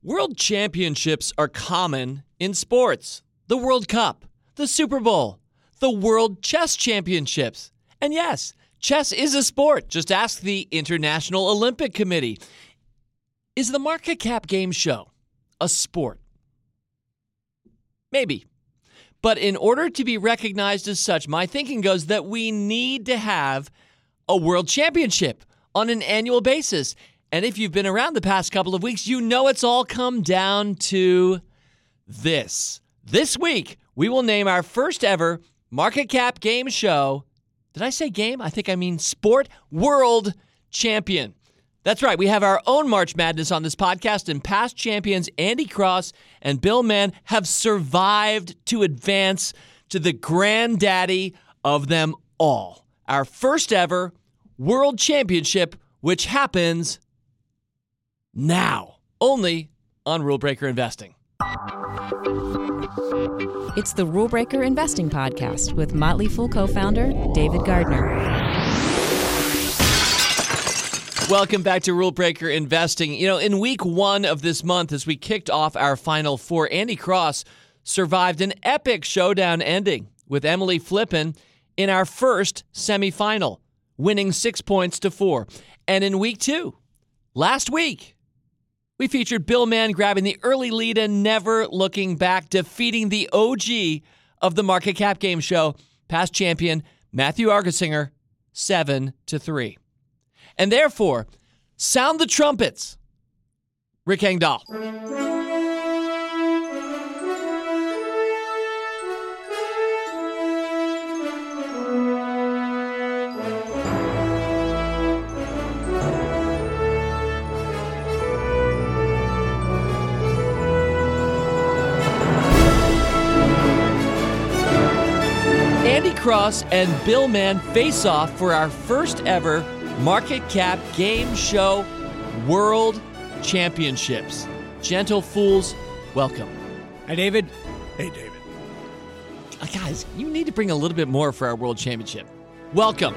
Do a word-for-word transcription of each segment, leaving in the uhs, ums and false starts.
World championships are common in sports. The World Cup, the Super Bowl, the World Chess Championships. And yes, chess is a sport. Just ask the International Olympic Committee. Is the Market Cap Game Show a sport? Maybe. But in order to be recognized as such, my thinking goes that we need to have a world championship on an annual basis. And if you've been around the past couple of weeks, you know it's all come down to this. This week, we will name our first ever Market Cap Game Show. Did I say game? I think I mean sport world champion. That's right. We have our own March Madness on this podcast, and past champions Andy Cross and Bill Mann have survived to advance to the granddaddy of them all. Our first ever world championship, which happens now, only on Rule Breaker Investing. It's the Rule Breaker Investing Podcast with Motley Fool co-founder David Gardner. Welcome back to Rule Breaker Investing. You know, in week one of this month, as we kicked off our Final Four, Andy Cross survived an epic showdown ending with Emily Flippen in our first semifinal, winning six points to four. And in week two, last week, we featured Bill Mann grabbing the early lead and never looking back, defeating the O G of the Market Cap Game Show, past champion Matthew Argersinger, seven to three. And therefore, sound the trumpets, Rick Engdahl. Andy Cross and Bill Mann face off for our first ever Market Cap Game Show World Championships. Gentle fools, welcome. Hi, David. Hey, David. Uh, guys, you need to bring a little bit more for our World Championship. Welcome.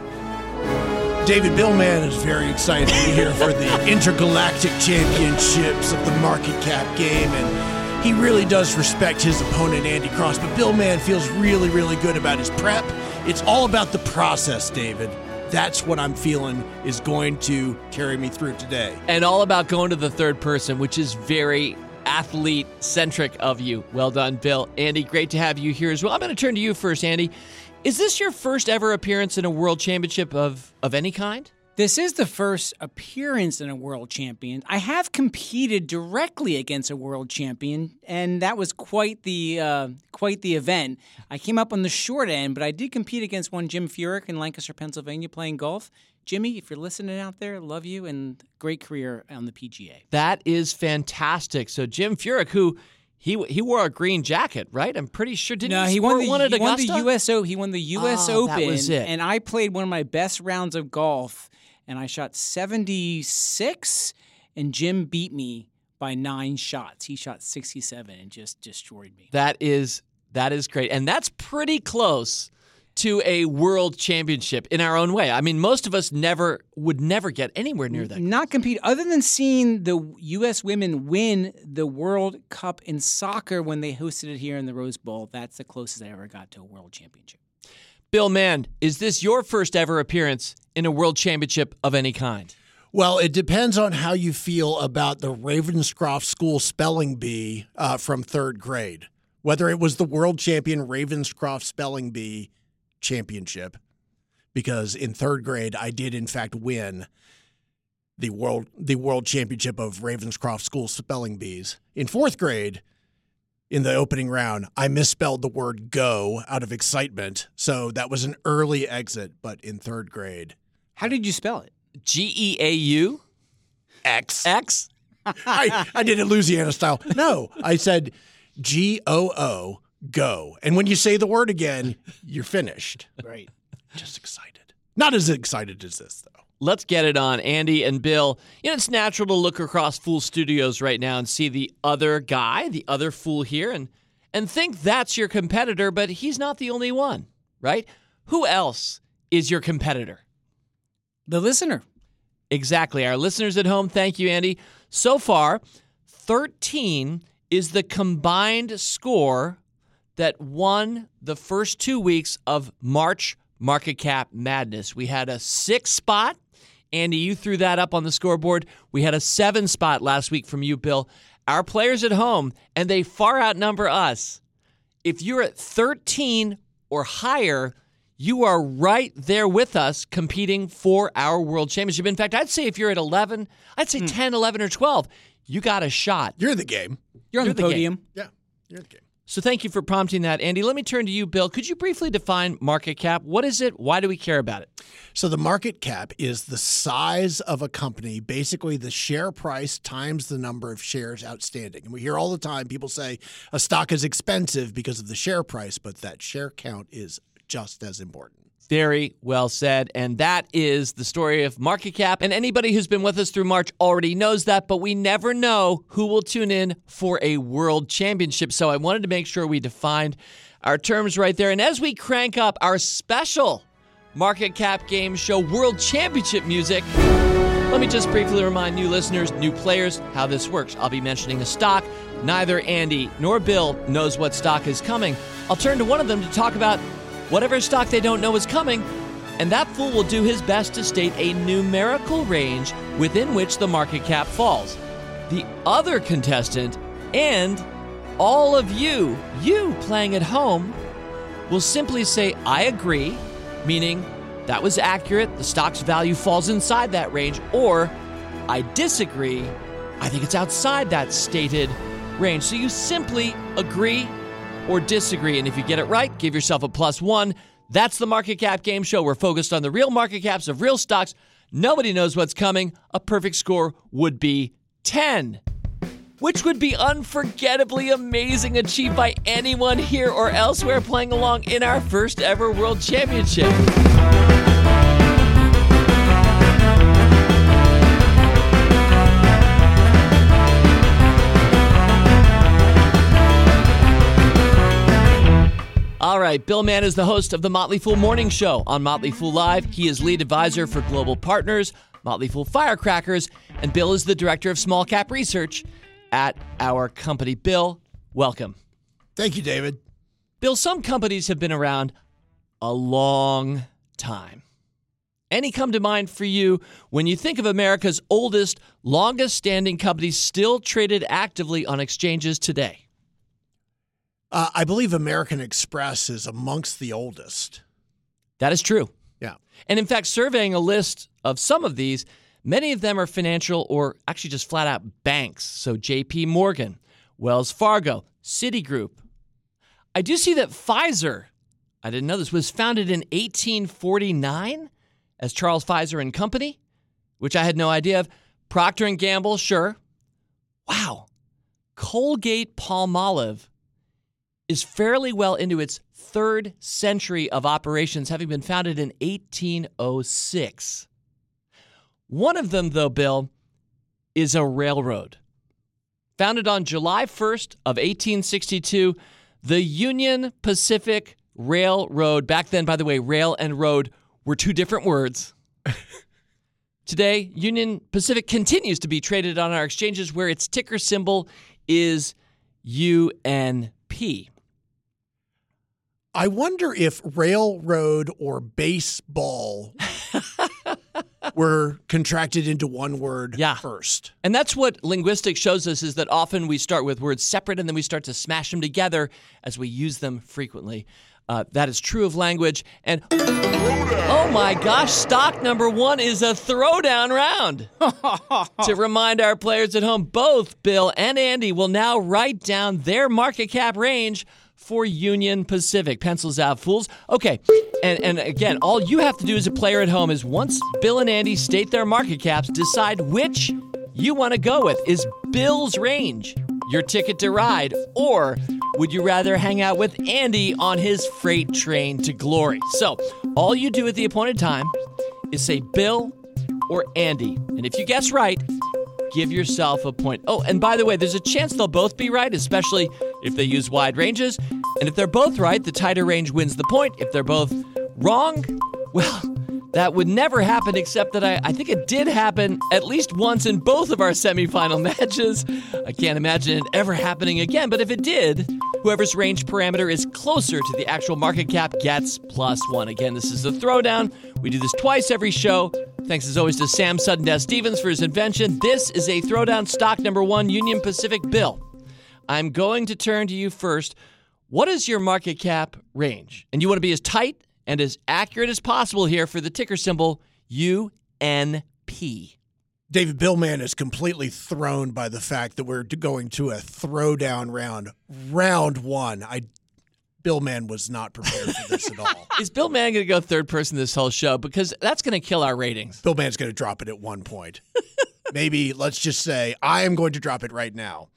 David, Bill Mann is very excited to be here for the Intergalactic Championships of the Market Cap Game, and he really does respect his opponent, Andy Cross, but Bill Mann feels really, really good about his prep. It's all about the process, David. That's what I'm feeling is going to carry me through today. And all about going to the third person, which is very athlete-centric of you. Well done, Bill. Andy, great to have you here as well. I'm going to turn to you first, Andy. Is this your first ever appearance in a world championship of, of any kind? This is the first appearance in a world champion. I have competed directly against a world champion, and that was quite the uh, quite the event. I came up on the short end, but I did compete against one Jim Furyk in Lancaster, Pennsylvania, playing golf. Jimmy, if you're listening out there, love you, and great career on the P G A. That is fantastic. So Jim Furyk, who he he wore a green jacket, right? I'm pretty sure. Didn't no, he, he won the one at he won the Augusta? U S O. He won the U S Oh, Open, that was it. And I played one of my best rounds of golf. And I shot seventy-six, and Jim beat me by nine shots. He shot sixty-seven and just destroyed me. That is that is great. And that's pretty close to a world championship in our own way. I mean, most of us never would never get anywhere near that. Not compete, other than seeing the U S women win the World Cup in soccer when they hosted it here in the Rose Bowl. That's the closest I ever got to a world championship. Bill Mann, is this your first ever appearance in a world championship of any kind? Well, it depends on how you feel about the Ravenscroft School Spelling Bee uh, from third grade. Whether it was the world champion Ravenscroft Spelling Bee championship, because in third grade I did in fact win the world the world championship of Ravenscroft School Spelling Bees. In fourth grade, in the opening round, I misspelled the word go out of excitement, so that was an early exit, but in third grade. How did you spell it? G E A U? X. X? I, I did it Louisiana style. No, I said G O O, go. And when you say the word again, you're finished. Right. Just excited. Not as excited as this, though. Let's get it on. Andy and Bill, you know, it's natural to look across Fool Studios right now and see the other guy, the other Fool here, and, and think that's your competitor, but he's not the only one, right? Who else is your competitor? The listener. Exactly. Our listeners at home, thank you, Andy. So far, thirteen is the combined score that won the first two weeks of March Market Cap Madness. We had a six spot. Andy, you threw that up on the scoreboard. We had a seven spot last week from you, Bill. Our players at home, and they far outnumber us. If you're at thirteen or higher, you are right there with us competing for our world championship. In fact, I'd say if you're at eleven, I'd say mm. ten, eleven, or twelve, you got a shot. You're in the game. You're on you're the, the podium. Game. Yeah, you're in the game. So thank you for prompting that, Andy. Let me turn to you, Bill. Could you briefly define market cap? What is it? Why do we care about it? So the market cap is the size of a company, basically the share price times the number of shares outstanding. And we hear all the time people say a stock is expensive because of the share price, but that share count is just as important. Very well said. And that is the story of market cap. And anybody who's been with us through March already knows that, but we never know who will tune in for a world championship. So I wanted to make sure we defined our terms right there. And as we crank up our special market cap game show world championship music, let me just briefly remind new listeners, new players, how this works. I'll be mentioning a stock. Neither Andy nor Bill knows what stock is coming. I'll turn to one of them to talk about whatever stock they don't know is coming, and that fool will do his best to state a numerical range within which the market cap falls. The other contestant and all of you, you playing at home, will simply say, I agree, meaning that was accurate, the stock's value falls inside that range, or I disagree, I think it's outside that stated range. So you simply agree or disagree. And if you get it right, give yourself a plus one. That's the Market Cap Game Show. We're focused on the real market caps of real stocks. Nobody knows what's coming. A perfect score would be ten, which would be unforgettably amazing, achieved by anyone here or elsewhere playing along in our first ever World Championship. All right, Bill Mann is the host of the Motley Fool Morning Show on Motley Fool Live. He is lead advisor for Global Partners, Motley Fool Firecrackers, and Bill is the director of small cap research at our company. Bill, welcome. Thank you, David. Bill, some companies have been around a long time. Any come to mind for you when you think of America's oldest, longest-standing companies still traded actively on exchanges today? Uh, I believe American Express is amongst the oldest. That is true. Yeah. And in fact, surveying a list of some of these, many of them are financial or actually just flat out banks. So J P Morgan, Wells Fargo, Citigroup. I do see that Pfizer, I didn't know this, was founded in eighteen forty-nine as Charles Pfizer and Company, which I had no idea of. Procter and Gamble, sure. Wow. Colgate-Palmolive is fairly well into its third century of operations, having been founded in eighteen oh six. One of them, though, Bill, is a railroad. Founded on July first of eighteen sixty-two, the Union Pacific Railroad. Back then, by the way, rail and road were two different words. Today, Union Pacific continues to be traded on our exchanges where its ticker symbol is U N P. I wonder if railroad or baseball were contracted into one word yeah. first. And that's what linguistics shows us, is that often we start with words separate and then we start to smash them together as we use them frequently. Uh, that is true of language. And oh my gosh, stock number one is a throwdown round. To remind our players at home, both Bill and Andy will now write down their market cap range for Union Pacific. Pencils out, fools. Okay, and, and again, all you have to do as a player at home is once Bill and Andy state their market caps, decide which you want to go with. Is Bill's range your ticket to ride, or would you rather hang out with Andy on his freight train to glory? So, all you do at the appointed time is say Bill or Andy. And if you guess right, give yourself a point. Oh, and by the way, there's a chance they'll both be right, especially if they use wide ranges. And if they're both right, the tighter range wins the point. If they're both wrong, well, That would never happen, except that I, I think it did happen at least once in both of our semifinal matches. I can't imagine it ever happening again, but if it did, whoever's range parameter is closer to the actual market cap gets plus one. Again, this is the Throwdown. We do this twice every show. Thanks as always to Sam Sudden-Stevens for his invention. This is a Throwdown stock number one, Union Pacific. Bill, I'm going to turn to you first. What is your market cap range? And you want to be as tight and as accurate as possible here for the ticker symbol U N P. David, Bill Mann is completely thrown by the fact that we're going to a throwdown round, round one. I, Bill Mann was not prepared for this at all. Is Bill Mann going to go third person this whole show? Because that's going to kill our ratings. Bill Mann's going to drop it at one point. Maybe, let's just say, I am going to drop it right now.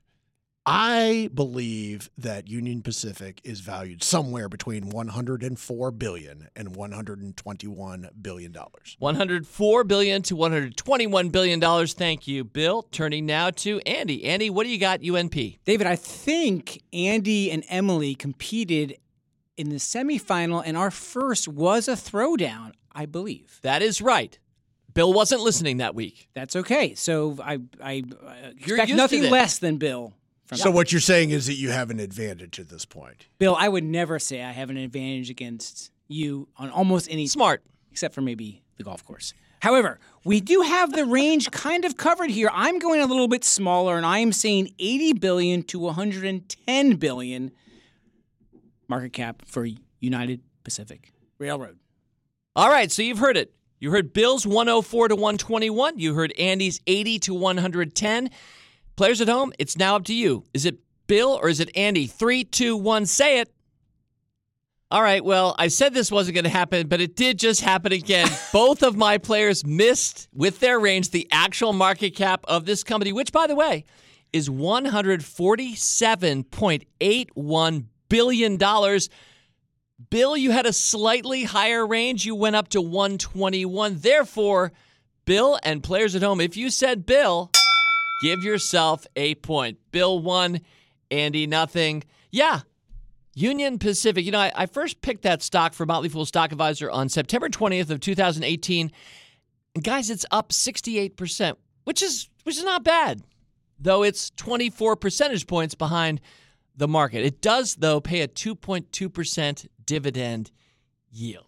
I believe that Union Pacific is valued somewhere between one hundred four billion dollars and one hundred twenty-one billion dollars. one hundred four billion dollars to one hundred twenty-one billion dollars. Thank you, Bill. Turning now to Andy. Andy, what do you got, U N P? David, I think Andy and Emily competed in the semifinal, and our first was a throwdown, I believe. That is right. Bill wasn't listening that week. That's okay. So I, I uh, You're expect used to nothing this. less than Bill. So what you're saying is that you have an advantage at this point. Bill, I would never say I have an advantage against you on almost any Smart. except for maybe the golf course. However, we do have the range kind of covered here. I'm going a little bit smaller, and I am saying eighty billion dollars to one hundred ten billion dollars market cap for United Pacific Railroad. All right, so you've heard it. You heard Bill's one oh four to one twenty-one. You heard Andy's eighty to one hundred ten. Players at home, it's now up to you. Is it Bill or is it Andy? Three, two, one, say it. All right, well, I said this wasn't going to happen, but it did just happen again. Both of my players missed with their range the actual market cap of this company, which, by the way, is one hundred forty-seven point eight one billion dollars. Bill, you had a slightly higher range. You went up to one twenty-one. Therefore, Bill and players at home, if you said Bill, give yourself a point. Bill won, Andy nothing. Yeah, Union Pacific. You know, I, I first picked that stock for Motley Fool Stock Advisor on September twentieth of two thousand eighteen. And guys, it's up sixty-eight percent, which is which is not bad, though it's twenty-four percentage points behind the market. It does, though, pay a two point two percent dividend yield.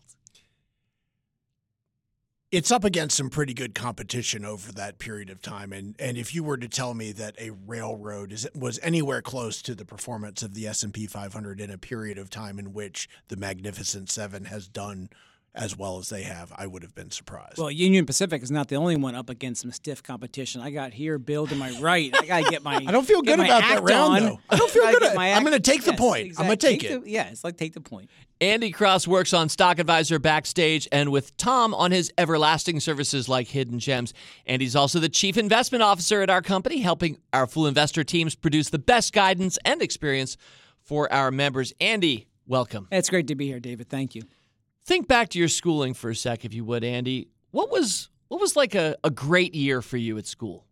It's up against some pretty good competition over that period of time. And and if you were to tell me that a railroad is was anywhere close to the performance of the S and P five hundred in a period of time in which the Magnificent Seven has done as well as they have, I would have been surprised. Well, Union Pacific is not the only one up against some stiff competition. I got here, Bill, to my right. I got to get my I don't feel get good my about that act round, on. though. I don't feel Gotta good. get my I'm act- going to take the Yes, point. I'm going to exactly. take it. The- yeah, it's like take the point. Andy Cross works on Stock Advisor Backstage and with Tom on his everlasting services like Hidden Gems. Andy's also the Chief Investment Officer at our company, helping our Fool Investor teams produce the best guidance and experience for our members. Andy, welcome. It's great to be here, David. Thank you. Think back to your schooling for a sec, if you would, Andy. What was what was like a, a great year for you at school?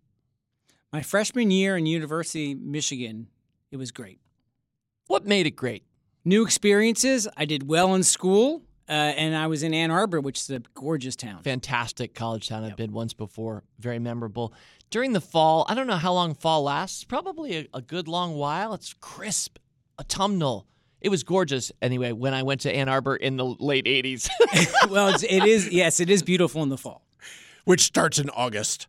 My freshman year in University of Michigan, it was great. What made it great? New experiences. I did well in school, uh, and I was in Ann Arbor, which is a gorgeous town. Fantastic college town. I've Yep. been once before. Very memorable. During the fall, I don't know how long fall lasts. Probably a, a good long while. It's crisp, autumnal. It was gorgeous, anyway, when I went to Ann Arbor in the late eighties. Well, it's, it is, yes, it is beautiful in the fall. Which starts in August.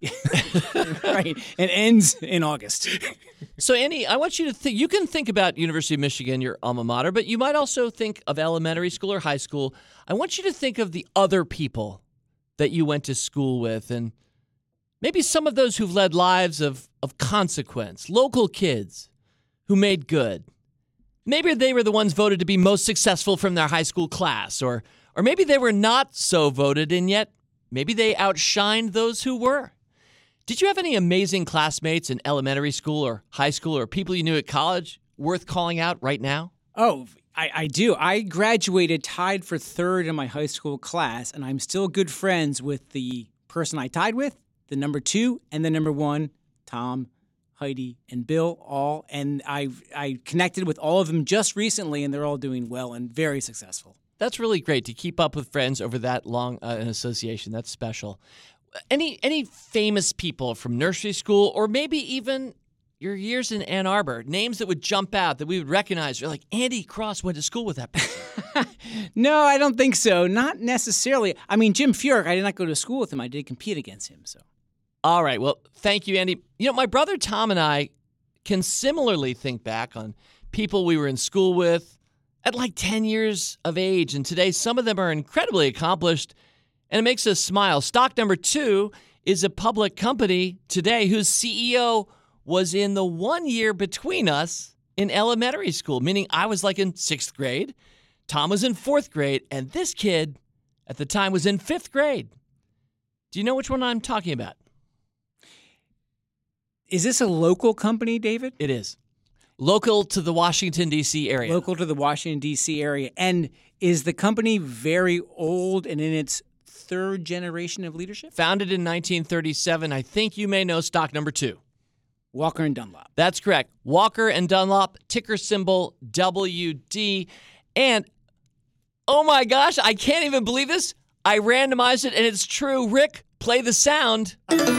Right. It ends in August. So, Andy, I want you to think, you can think about University of Michigan, your alma mater, but you might also think of elementary school or high school. I want you to think of the other people that you went to school with and maybe some of those who've led lives of, of consequence, local kids who made good. Maybe they were the ones voted to be most successful from their high school class, or or maybe they were not so voted, and yet maybe they outshined those who were. Did you have any amazing classmates in elementary school or high school or people you knew at college worth calling out right now? Oh, I, I do. I graduated tied for third in my high school class, and I'm still good friends with the person I tied with, the number two, and the number one, Tom, Heidi, and Bill, all. And I I connected with all of them just recently, and they're all doing well and very successful. that's really great to keep up with friends over that long uh, an association. That's special. Any any famous people from nursery school or maybe even your years in Ann Arbor, names that would jump out that we would recognize? You're like, Andy Cross went to school with that person. No, I don't think so. Not necessarily. I mean, Jim Furyk, I did not go to school with him. I did compete against him. So, all right. Well, thank you, Andy. You know, my brother Tom and I can similarly think back on people we were in school with at like ten years of age. And today, some of them are incredibly accomplished, and it makes us smile. Stock number two is a public company today whose C E O was in the one year between us in elementary school, meaning I was like in sixth grade, Tom was in fourth grade, and this kid at the time was in fifth grade. Do you know which one I'm talking about? is this a local company, David? It is. Local to the Washington, D C area. Local to the Washington, D C area. And is the company very old and in its third generation of leadership? Founded in nineteen thirty-seven. I think you may know stock number two. Walker and Dunlop. That's correct. Walker and Dunlop, ticker symbol W D. And, oh my gosh, I can't even believe this. I randomized it, and it's true. Rick, play the sound.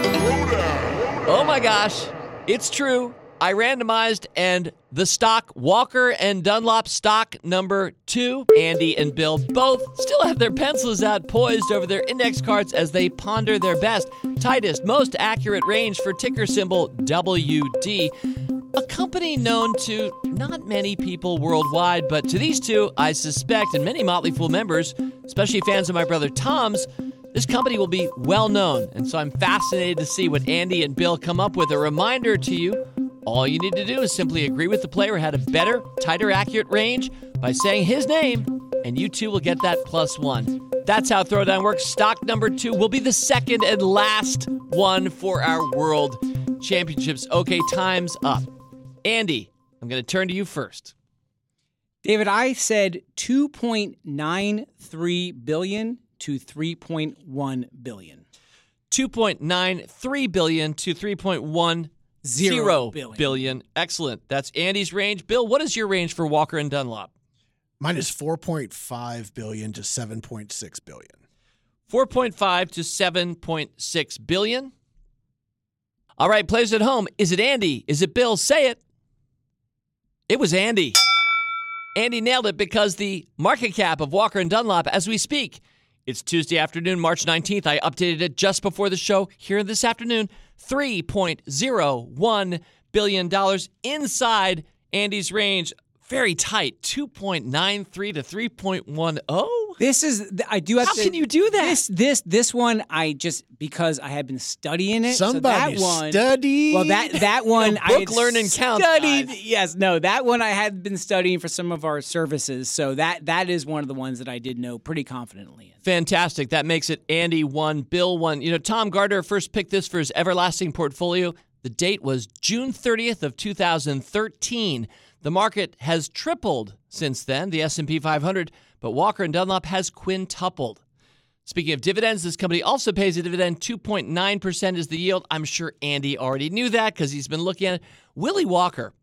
Oh my gosh, it's true. I randomized, and the stock, Walker and Dunlop, stock number two, Andy and Bill both still have their pencils out poised over their index cards as they ponder their best, tightest, most accurate range for ticker symbol W D. A company known to not many people worldwide, but to these two, I suspect, and many Motley Fool members, especially fans of my brother Tom's, this company will be well known. And so I'm fascinated to see what Andy and Bill come up with. A reminder to you, all you need to do is simply agree with the player who had a better, tighter, accurate range by saying his name, and you too will get that plus one. That's how Throwdown works. Stock number two will be the second and last one for our World Championships. Okay, time's up. Andy, I'm going to turn to you first. David, I said two point nine three billion dollars to three point one billion dollars. two point nine three billion dollars to three point one Zero billion. billion. Excellent. That's Andy's range. Bill, what is your range for Walker and Dunlop? Mine is four point five billion to seven point six billion. four point five to seven point six billion. All right, players at home, is it Andy? Is it Bill? Say it. It was Andy. Andy nailed it because the market cap of Walker and Dunlop as we speak, it's Tuesday afternoon, March nineteenth. I updated it just before the show here this afternoon. three point zero one billion dollars inside Andy's range. Very tight, two point nine three to three point one oh. This is, I do have How to. How can you do that? This, this, this one, I just, because I had been studying it. Somebody so that one, studied. Well, that, that one, you know, book, I had learn, and count, studied. guys. Yes, no, that one I had been studying for some of our services. So that that is one of the ones that I did know pretty confidently in. Fantastic. That makes it Andy one, Bill one. You know, Tom Gardner first picked this for his everlasting portfolio. The date was June thirtieth of two thousand thirteen. The market has tripled since then, the S and P five hundred, but Walker and Dunlop has quintupled. Speaking of dividends, this company also pays a dividend. two point nine percent is the yield. I'm sure Andy already knew that because he's been looking at it. Willie Walker,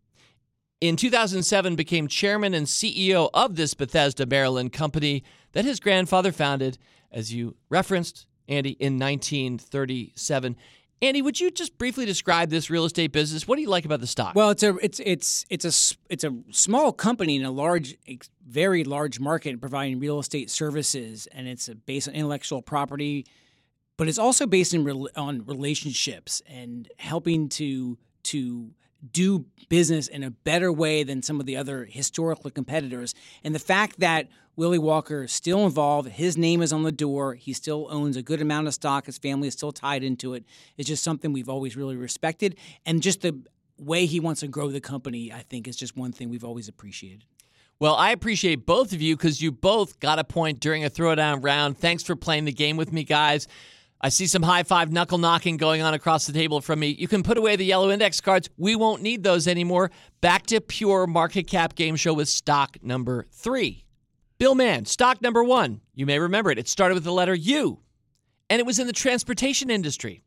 in two thousand seven, became chairman and C E O of this Bethesda, Maryland company that his grandfather founded, as you referenced, Andy, in nineteen thirty-seven. Andy, would you just briefly describe this real estate business? What do you like about the stock? Well, it's a it's it's it's a it's a small company in a large, very large market providing real estate services, and it's based on intellectual property, but it's also based in on relationships and helping to to do business in a better way than some of the other historical competitors. And the fact that Willie Walker is still involved, his name is on the door, he still owns a good amount of stock, his family is still tied into it, it's just something we've always really respected. And just the way he wants to grow the company, I think, is just one thing we've always appreciated. Well, I appreciate both of you because you both got a point during a throwdown round. Thanks for playing the game with me, guys. I see some high-five knuckle knocking going on across the table from me. You can put away the yellow index cards. We won't need those anymore. Back to pure market cap game show with stock number three. Bill Mann, stock number one. You may remember it. It started with the letter U, and it was in the transportation industry.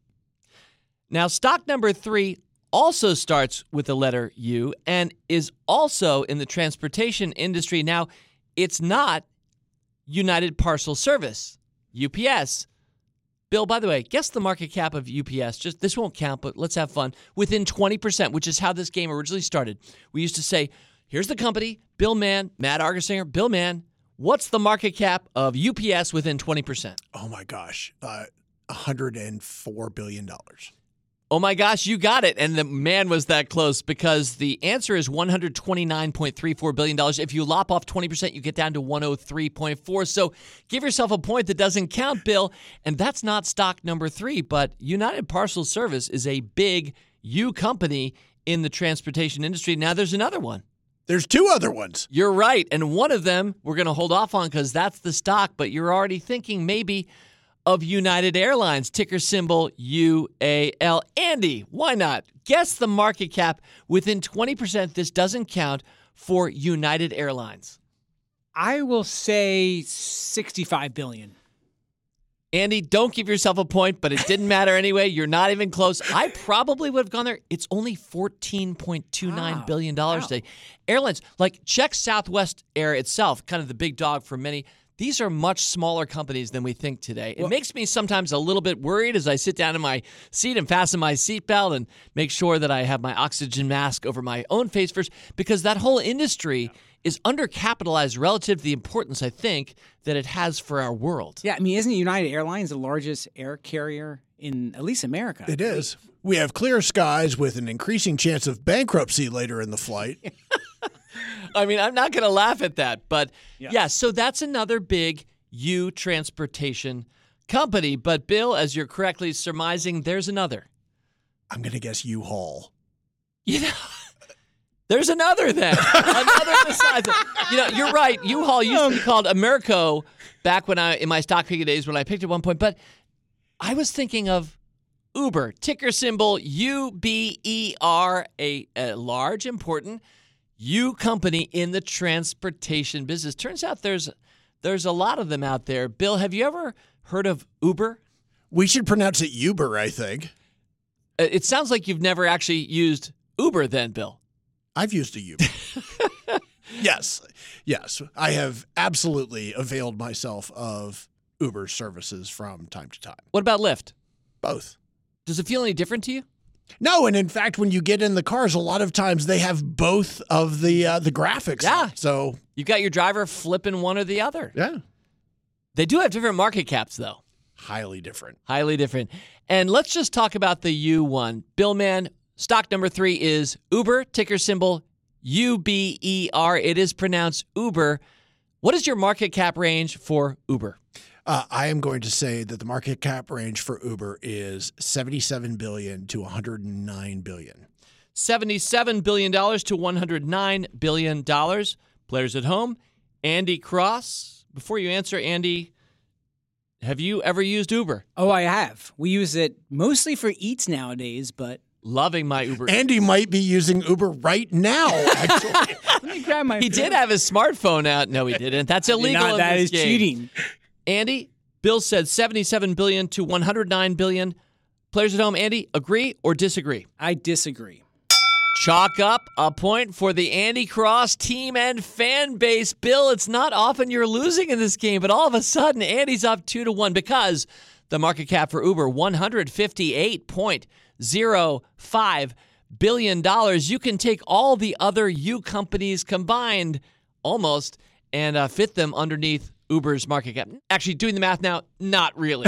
Now, stock number three also starts with the letter U and is also in the transportation industry. Now, it's not United Parcel Service, U P S. Bill, by the way, guess the market cap of U P S. Just this won't count, but let's have fun. Within twenty percent, which is how this game originally started. We used to say, here's the company, Bill Mann, Matt Argersinger, Bill Mann. What's the market cap of U P S within twenty percent? Oh, my gosh. Uh, one hundred four billion dollars. Oh, my gosh, you got it. And the man was that close because the answer is one hundred twenty-nine point three four billion dollars. If you lop off twenty percent, you get down to one hundred three point four. So give yourself a point that doesn't count, Bill. And that's not stock number three, but United Parcel Service is a big U company in the transportation industry. Now there's another one. There's two other ones. You're right. And one of them we're going to hold off on because that's the stock, but you're already thinking maybe of United Airlines, ticker symbol U A L. Andy, why not? Guess the market cap within twenty percent. This doesn't count for United Airlines. I will say sixty-five billion dollars. Andy, don't give yourself a point, but it didn't matter anyway. You're not even close. I probably would have gone there. It's only fourteen point two nine wow. billion dollars wow. today. Airlines, like check Southwest Air itself, kind of the big dog for many. These are much smaller companies than we think today. It well, makes me sometimes a little bit worried as I sit down in my seat and fasten my seatbelt and make sure that I have my oxygen mask over my own face first, because that whole industry yeah. is undercapitalized relative to the importance, I think, that it has for our world. Yeah, I mean, isn't United Airlines the largest air carrier in at least America? It is. We have clear skies with an increasing chance of bankruptcy later in the flight. I mean, I'm not going to laugh at that, but yeah. yeah, so that's another big U transportation company. But Bill, as you're correctly surmising, there's another. I'm going to guess U-Haul. You know, there's another then. Another besides it. You know, you're right. U-Haul used to be called Americo back when I in my stock picking days when I picked at one point. But I was thinking of Uber, ticker symbol U B E R, a, a large, important U company in the transportation business. Turns out there's there's a lot of them out there. Bill, have you ever heard of Uber? We should pronounce it Uber, I think. It sounds like you've never actually used Uber then, Bill. I've used a Uber. yes. Yes. I have absolutely availed myself of Uber services from time to time. What about Lyft? Both. Does it feel any different to you? No, and in fact, when you get in the cars, a lot of times they have both of the uh, the graphics. Yeah. So you've got your driver flipping one or the other. Yeah. They do have different market caps, though. Highly different. Highly different. And let's just talk about the U one. Bill Mann, stock number three is Uber, ticker symbol U B E R. It is pronounced Uber. What is your market cap range for Uber? Uh, I am going to say that the market cap range for Uber is seventy-seven billion dollars to one hundred nine billion dollars. seventy-seven billion dollars to one hundred nine billion dollars. Players at home, Andy Cross. Before you answer, Andy, have you ever used Uber? Oh, I have. We use it mostly for eats nowadays, but... Loving my Uber. Andy might be using Uber right now, actually. Let me grab my He phone. did have his smartphone out. No, he didn't. That's illegal Not, in that this is game. cheating. Andy, Bill said seventy-seven billion dollars to one hundred nine billion dollars. Players at home, Andy, agree or disagree? I disagree. Chalk up a point for the Andy Cross team and fan base. Bill, it's not often you're losing in this game, but all of a sudden, Andy's up two to one because the market cap for Uber, one hundred fifty-eight point oh five billion dollars. You can take all the other U companies combined, almost, and uh, fit them underneath Uber's market cap. Actually, doing the math now, not really.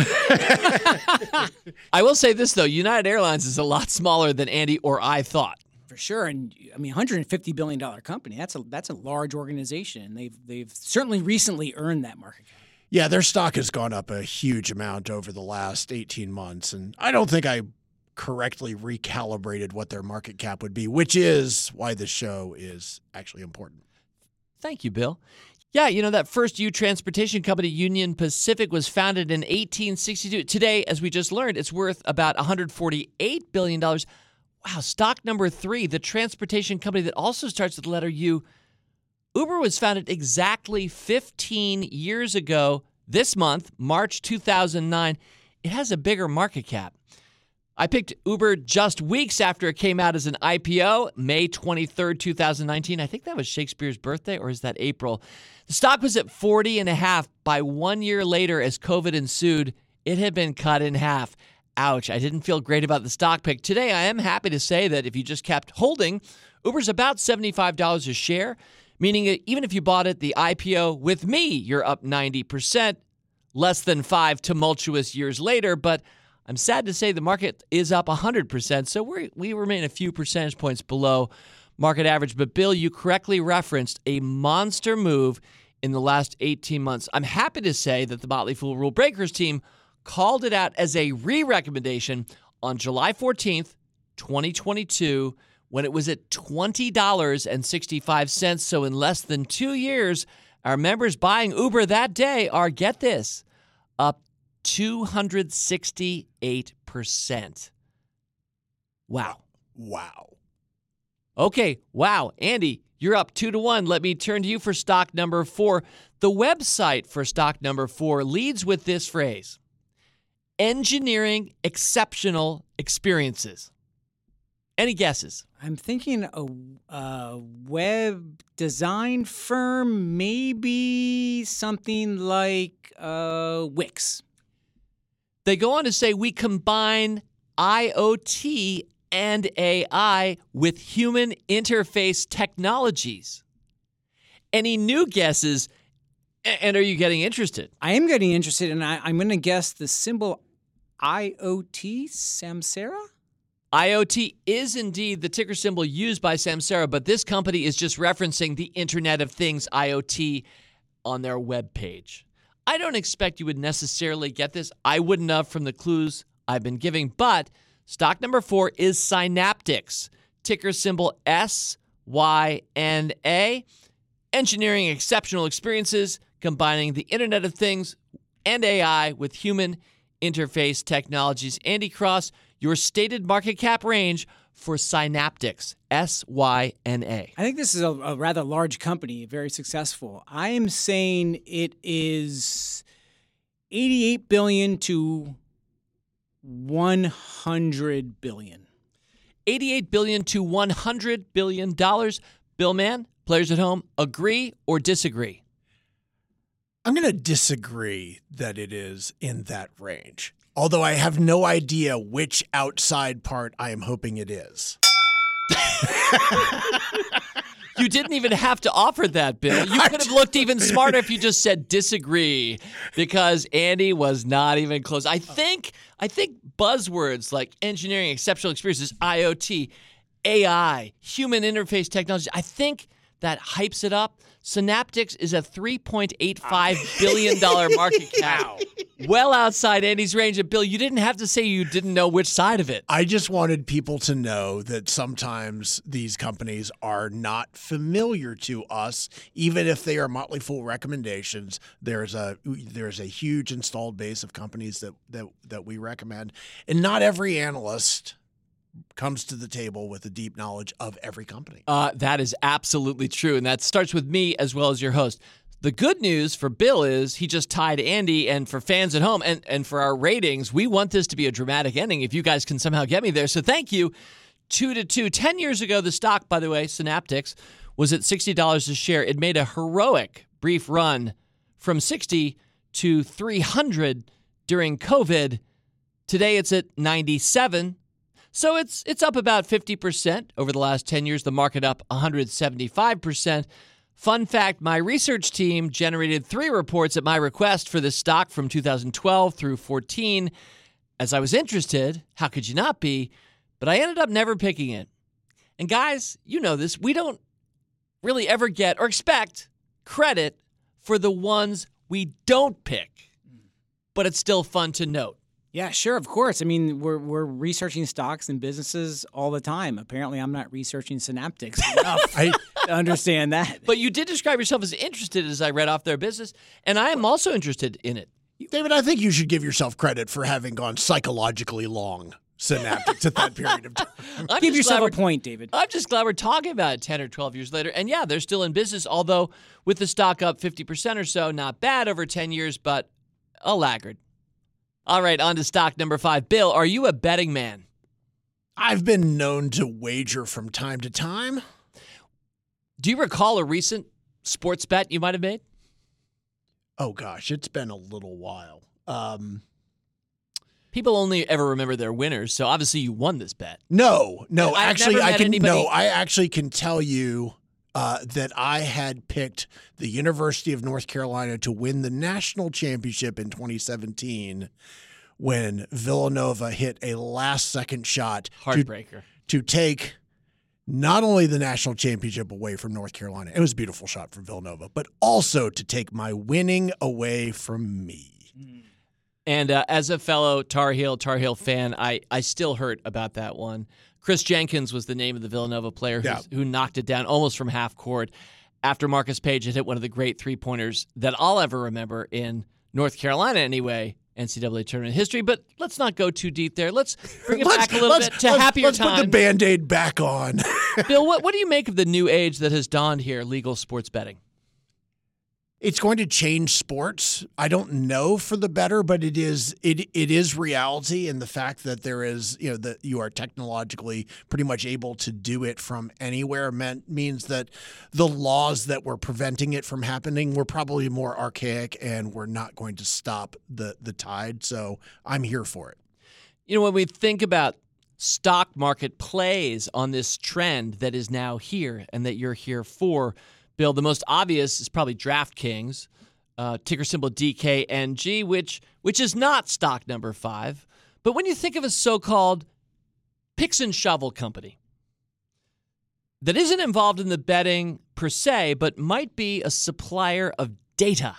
I will say this, though. United Airlines is a lot smaller than Andy or I thought. For sure. And I mean, one hundred fifty billion dollars company, that's a that's a large organization. They've they've certainly recently earned that market cap. Yeah, their stock has gone up a huge amount over the last eighteen months. And I don't think I correctly recalibrated what their market cap would be, which is why this show is actually important. Thank you, Bill. Yeah, you know, that first U transportation company, Union Pacific, was founded in eighteen sixty-two. Today, as we just learned, it's worth about one hundred forty-eight billion dollars. Wow, stock number three, the transportation company that also starts with the letter U. Uber was founded exactly fifteen years ago this month, March two thousand nine. It has a bigger market cap. I picked Uber just weeks after it came out as an I P O, May twenty-third, twenty nineteen. I think that was Shakespeare's birthday, or is that April? The stock was at forty and a half. By one year later, as COVID ensued, it had been cut in half. Ouch, I didn't feel great about the stock pick. Today, I am happy to say that if you just kept holding, Uber's about seventy-five dollars a share, meaning that even if you bought it the I P O with me, you're up ninety percent, less than five tumultuous years later, but I'm sad to say the market is up one hundred percent, so we we remain a few percentage points below market average. But, Bill, you correctly referenced a monster move in the last eighteen months. I'm happy to say that the Motley Fool Rule Breakers team called it out as a re-recommendation on July fourteenth, twenty twenty-two, when it was at twenty dollars and sixty-five cents. So in less than two years, our members buying Uber that day are, get this, up two hundred sixty-eight percent. Wow. Wow. Okay, wow. Andy, you're up two to one. Let me turn to you for stock number four. The website for stock number four leads with this phrase: engineering exceptional experiences. Any guesses? I'm thinking a, a web design firm, maybe something like uh, Wix. They go on to say we combine I O T and A I with human interface technologies. Any new guesses? And are you getting interested? I am getting interested, and I, I'm going to guess the symbol I O T, Samsara? I O T is indeed the ticker symbol used by Samsara, but this company is just referencing the Internet of Things, I O T, on their webpage. I don't expect you would necessarily get this. I wouldn't have from the clues I've been giving, but stock number four is Synaptics, ticker symbol S Y N A. Engineering exceptional experiences, combining the Internet of Things and A I with human interface technologies. Andy Cross, your stated market cap range for Synaptics, S Y N A. I think this is a, a rather large company, very successful. I am saying it is eighty-eight billion dollars to one hundred billion dollars. eighty-eight billion dollars to one hundred billion dollars. Bill Mann, players at home, agree or disagree? I'm going to disagree that it is in that range, although I have no idea which outside part I am hoping it is. You didn't even have to offer that, Bill. You could have looked even smarter if you just said disagree, because Andy was not even close. I think I think buzzwords like engineering exceptional experiences, I O T, A I, human interface technology, I think that hypes it up. Synaptics is a three point eight five billion dollars market cap. Well outside Andy's range. And Bill, you didn't have to say you didn't know which side of it. I just wanted people to know that sometimes these companies are not familiar to us, even if they are Motley Fool recommendations. There's a there's a huge installed base of companies that that, that we recommend, and not every analyst comes to the table with a deep knowledge of every company. Uh, that is absolutely true, and that starts with me as well as your host. The good news for Bill is he just tied Andy, and for fans at home and, and for our ratings, we want this to be a dramatic ending if you guys can somehow get me there. So thank you. Two to two. Ten years ago, the stock, by the way, Synaptics, was at sixty dollars a share. It made a heroic brief run from sixty to three hundred during COVID. Today, it's at ninety-seven. So it's it's up about fifty percent over the last ten years. The market up one hundred seventy-five percent. Fun fact, my research team generated three reports at my request for this stock from two thousand twelve through fourteen. As I was interested, how could you not be? But I ended up never picking it. And guys, you know this, we don't really ever get or expect credit for the ones we don't pick. But it's still fun to note. Yeah, sure, of course. I mean, we're we're researching stocks and businesses all the time. Apparently, I'm not researching Synaptics enough I, to understand that. But you did describe yourself as interested as I read off their business, and I am also interested in it. David, I think you should give yourself credit for having gone psychologically long Synaptics at that period of time. I'm Give yourself a we're- point, David. I'm just glad we're talking about it ten or twelve years later. And yeah, they're still in business, although with the stock up fifty percent or so, not bad over ten years, but a laggard. All right, on to stock number five. Bill, are you a betting man? I've been known to wager from time to time. Do you recall a recent sports bet you might have made? Oh, gosh, it's been a little while. Um, People only ever remember their winners, so obviously you won this bet. no, no, I've actually, never I met can anybody- no, I actually can tell you uh, that I had picked the University of North Carolina to win the national championship in twenty seventeen when Villanova hit a last-second shot to, Heartbreaker. to take not only the national championship away from North Carolina, it was a beautiful shot for Villanova, but also to take my winning away from me. And uh, as a fellow Tar Heel, Tar Heel fan, I, I still hurt about that one. Chris Jenkins was the name of the Villanova player who's, Yeah. who knocked it down almost from half court after Marcus Page had hit one of the great three-pointers that I'll ever remember in North Carolina anyway, N C double A tournament history. But let's not go too deep there. Let's bring it Let's- back a little let's- bit to let's- happier let's times. put the Band-Aid back on. Bill, what, what do you make of the new age that has dawned here, legal sports betting? It's going to change sports. I don't know for the better, but it is it it is reality, and the fact that there is you know that you are technologically pretty much able to do it from anywhere meant means that the laws that were preventing it from happening were probably more archaic, and we're not going to stop the the tide. So I'm here for it. You know, when we think about stock market plays on this trend that is now here and that you're here for, Bill, the most obvious is probably DraftKings, uh, ticker symbol D K N G, which which is not stock number five. But when you think of a so-called picks and shovel company that isn't involved in the betting per se, but might be a supplier of data,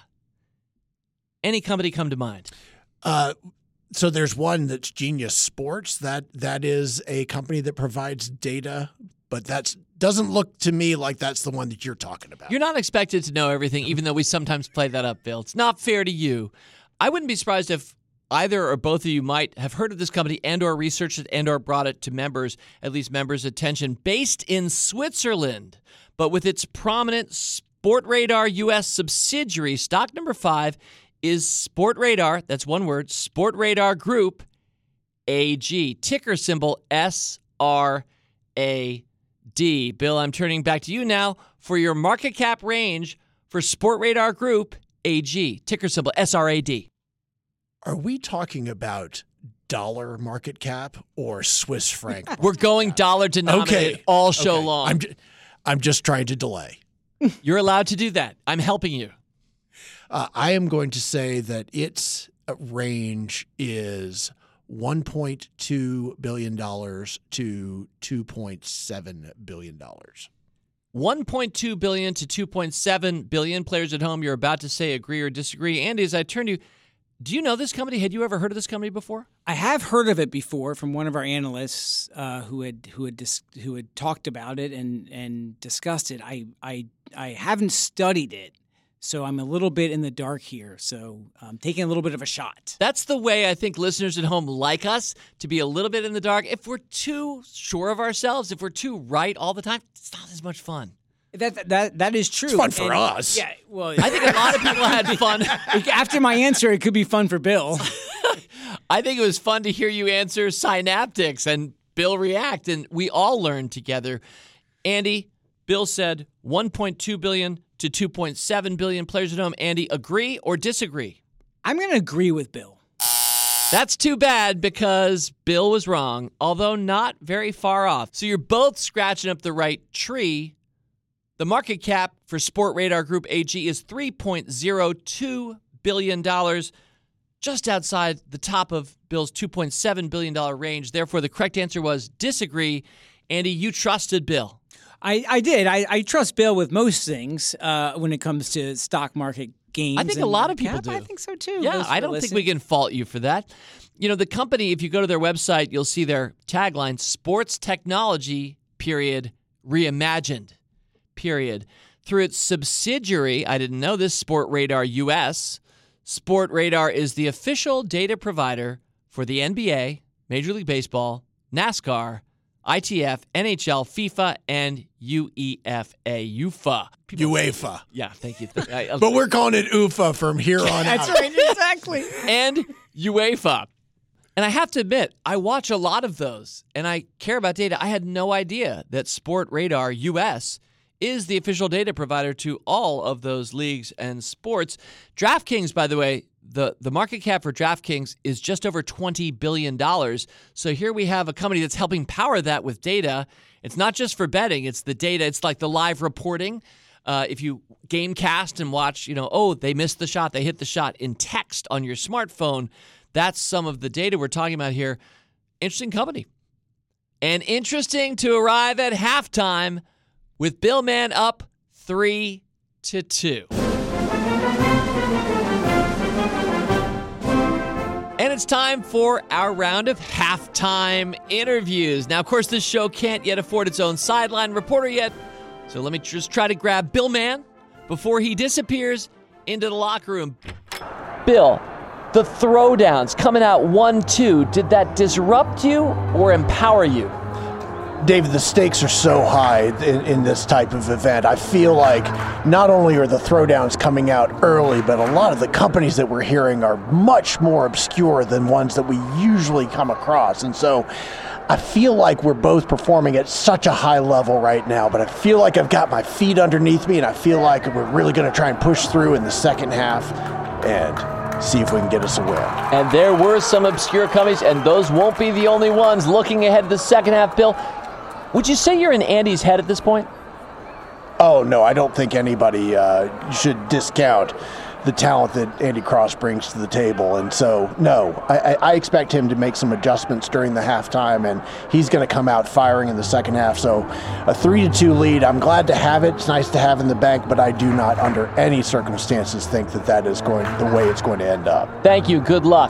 any company come to mind? Uh, so there's one that's Genius Sports. That that is a company that provides data, but that's doesn't look to me like that's the one that you're talking about. You're not expected to know everything, even though we sometimes play that up, Bill. It's not fair to you. I wouldn't be surprised if either or both of you might have heard of this company and or researched it and or brought it to members, at least members' attention. Based in Switzerland, but with its prominent Sportradar U S subsidiary, stock number five is Sportradar, that's one word, Sportradar Group A G, ticker symbol S R A D. Bill, I'm turning back to you now for your market cap range for Sportradar Group A G, ticker symbol S R A D. Are we talking about dollar market cap or Swiss franc? market We're going cap? dollar denominated Okay. all show Okay. long. I'm, ju- I'm just trying to delay. You're allowed to do that. I'm helping you. Uh, I am going to say that its range is one point two billion dollars to two point seven billion dollars. one point two billion dollars to two point seven billion dollars. Players at home, you're about to say agree or disagree. Andy, as I turn to you, do you know this company? Had you ever heard of this company before? I have heard of it before from one of our analysts uh, who had who had dis- who had talked about it and and discussed it. I I I haven't studied it, so I'm a little bit in the dark here. So I'm taking a little bit of a shot. That's the way I think listeners at home like us, to be a little bit in the dark. If we're too sure of ourselves, if we're too right all the time, it's not as much fun. That that that is true. It's fun for And- us. Yeah. Well, I think a lot of people had fun. after my answer, it could be fun for Bill. I think it was fun to hear you answer Synaptics and Bill react, and we all learned together. Andy, Bill said one point two billion dollars to two point seven billion dollars. Players at home. Andy, agree or disagree? I'm going to agree with Bill. That's too bad because Bill was wrong, although not very far off. So you're both scratching up the right tree. The market cap for Sportradar Group A G is three point oh two billion dollars, just outside the top of Bill's two point seven billion dollars range. Therefore, the correct answer was disagree. Andy, you trusted Bill. I, I did. I, I trust Bill with most things uh, when it comes to stock market gains. I think a and lot of people cap. do. I think so too. Yeah, Most I people don't think listen. we can fault you for that. You know, the company, if you go to their website, you'll see their tagline, sports technology, period, reimagined, period. Through its subsidiary, I didn't know this, Sportradar U S, Sportradar is the official data provider for the N B A, Major League Baseball, NASCAR, I T F, N H L, FIFA, and U E F A, U F A. People UEFA. Yeah, thank you. I, But we're calling it U F A from here on out. That's right, exactly. and UEFA. And I have to admit, I watch a lot of those, and I care about data. I had no idea that Sport Radar U S is the official data provider to all of those leagues and sports. DraftKings, by the way, the, the market cap for DraftKings is just over twenty billion dollars. So here we have a company that's helping power that with data. It's not just for betting. It's the data. It's like the live reporting. Uh, if you Gamecast and watch, you know, oh, they missed the shot, they hit the shot in text on your smartphone. That's some of the data we're talking about here. Interesting company. And interesting to arrive at halftime with Bill Mann up three to two. And it's time for our round of halftime interviews. Now, of course, this show can't yet afford its own sideline reporter yet, so let me just try to grab Bill Mann before he disappears into the locker room. Bill, the throwdowns coming out one two, did that disrupt you or empower you? David, the stakes are so high in, in this type of event. I feel like not only are the throwdowns coming out early, but a lot of the companies that we're hearing are much more obscure than ones that we usually come across. And so I feel like we're both performing at such a high level right now, but I feel like I've got my feet underneath me, and I feel like we're really going to try and push through in the second half and see if we can get us a win. And there were some obscure companies, and those won't be the only ones. Looking ahead to the second half, Bill, would you say you're in Andy's head at this point? Oh, no, I don't think anybody uh, should discount the talent that Andy Cross brings to the table. And so, no, I, I expect him to make some adjustments during the halftime, and he's going to come out firing in the second half. So a three to two lead, I'm glad to have it. It's nice to have in the bank, but I do not, under any circumstances, think that that is going the way it's going to end up. Thank you. Good luck.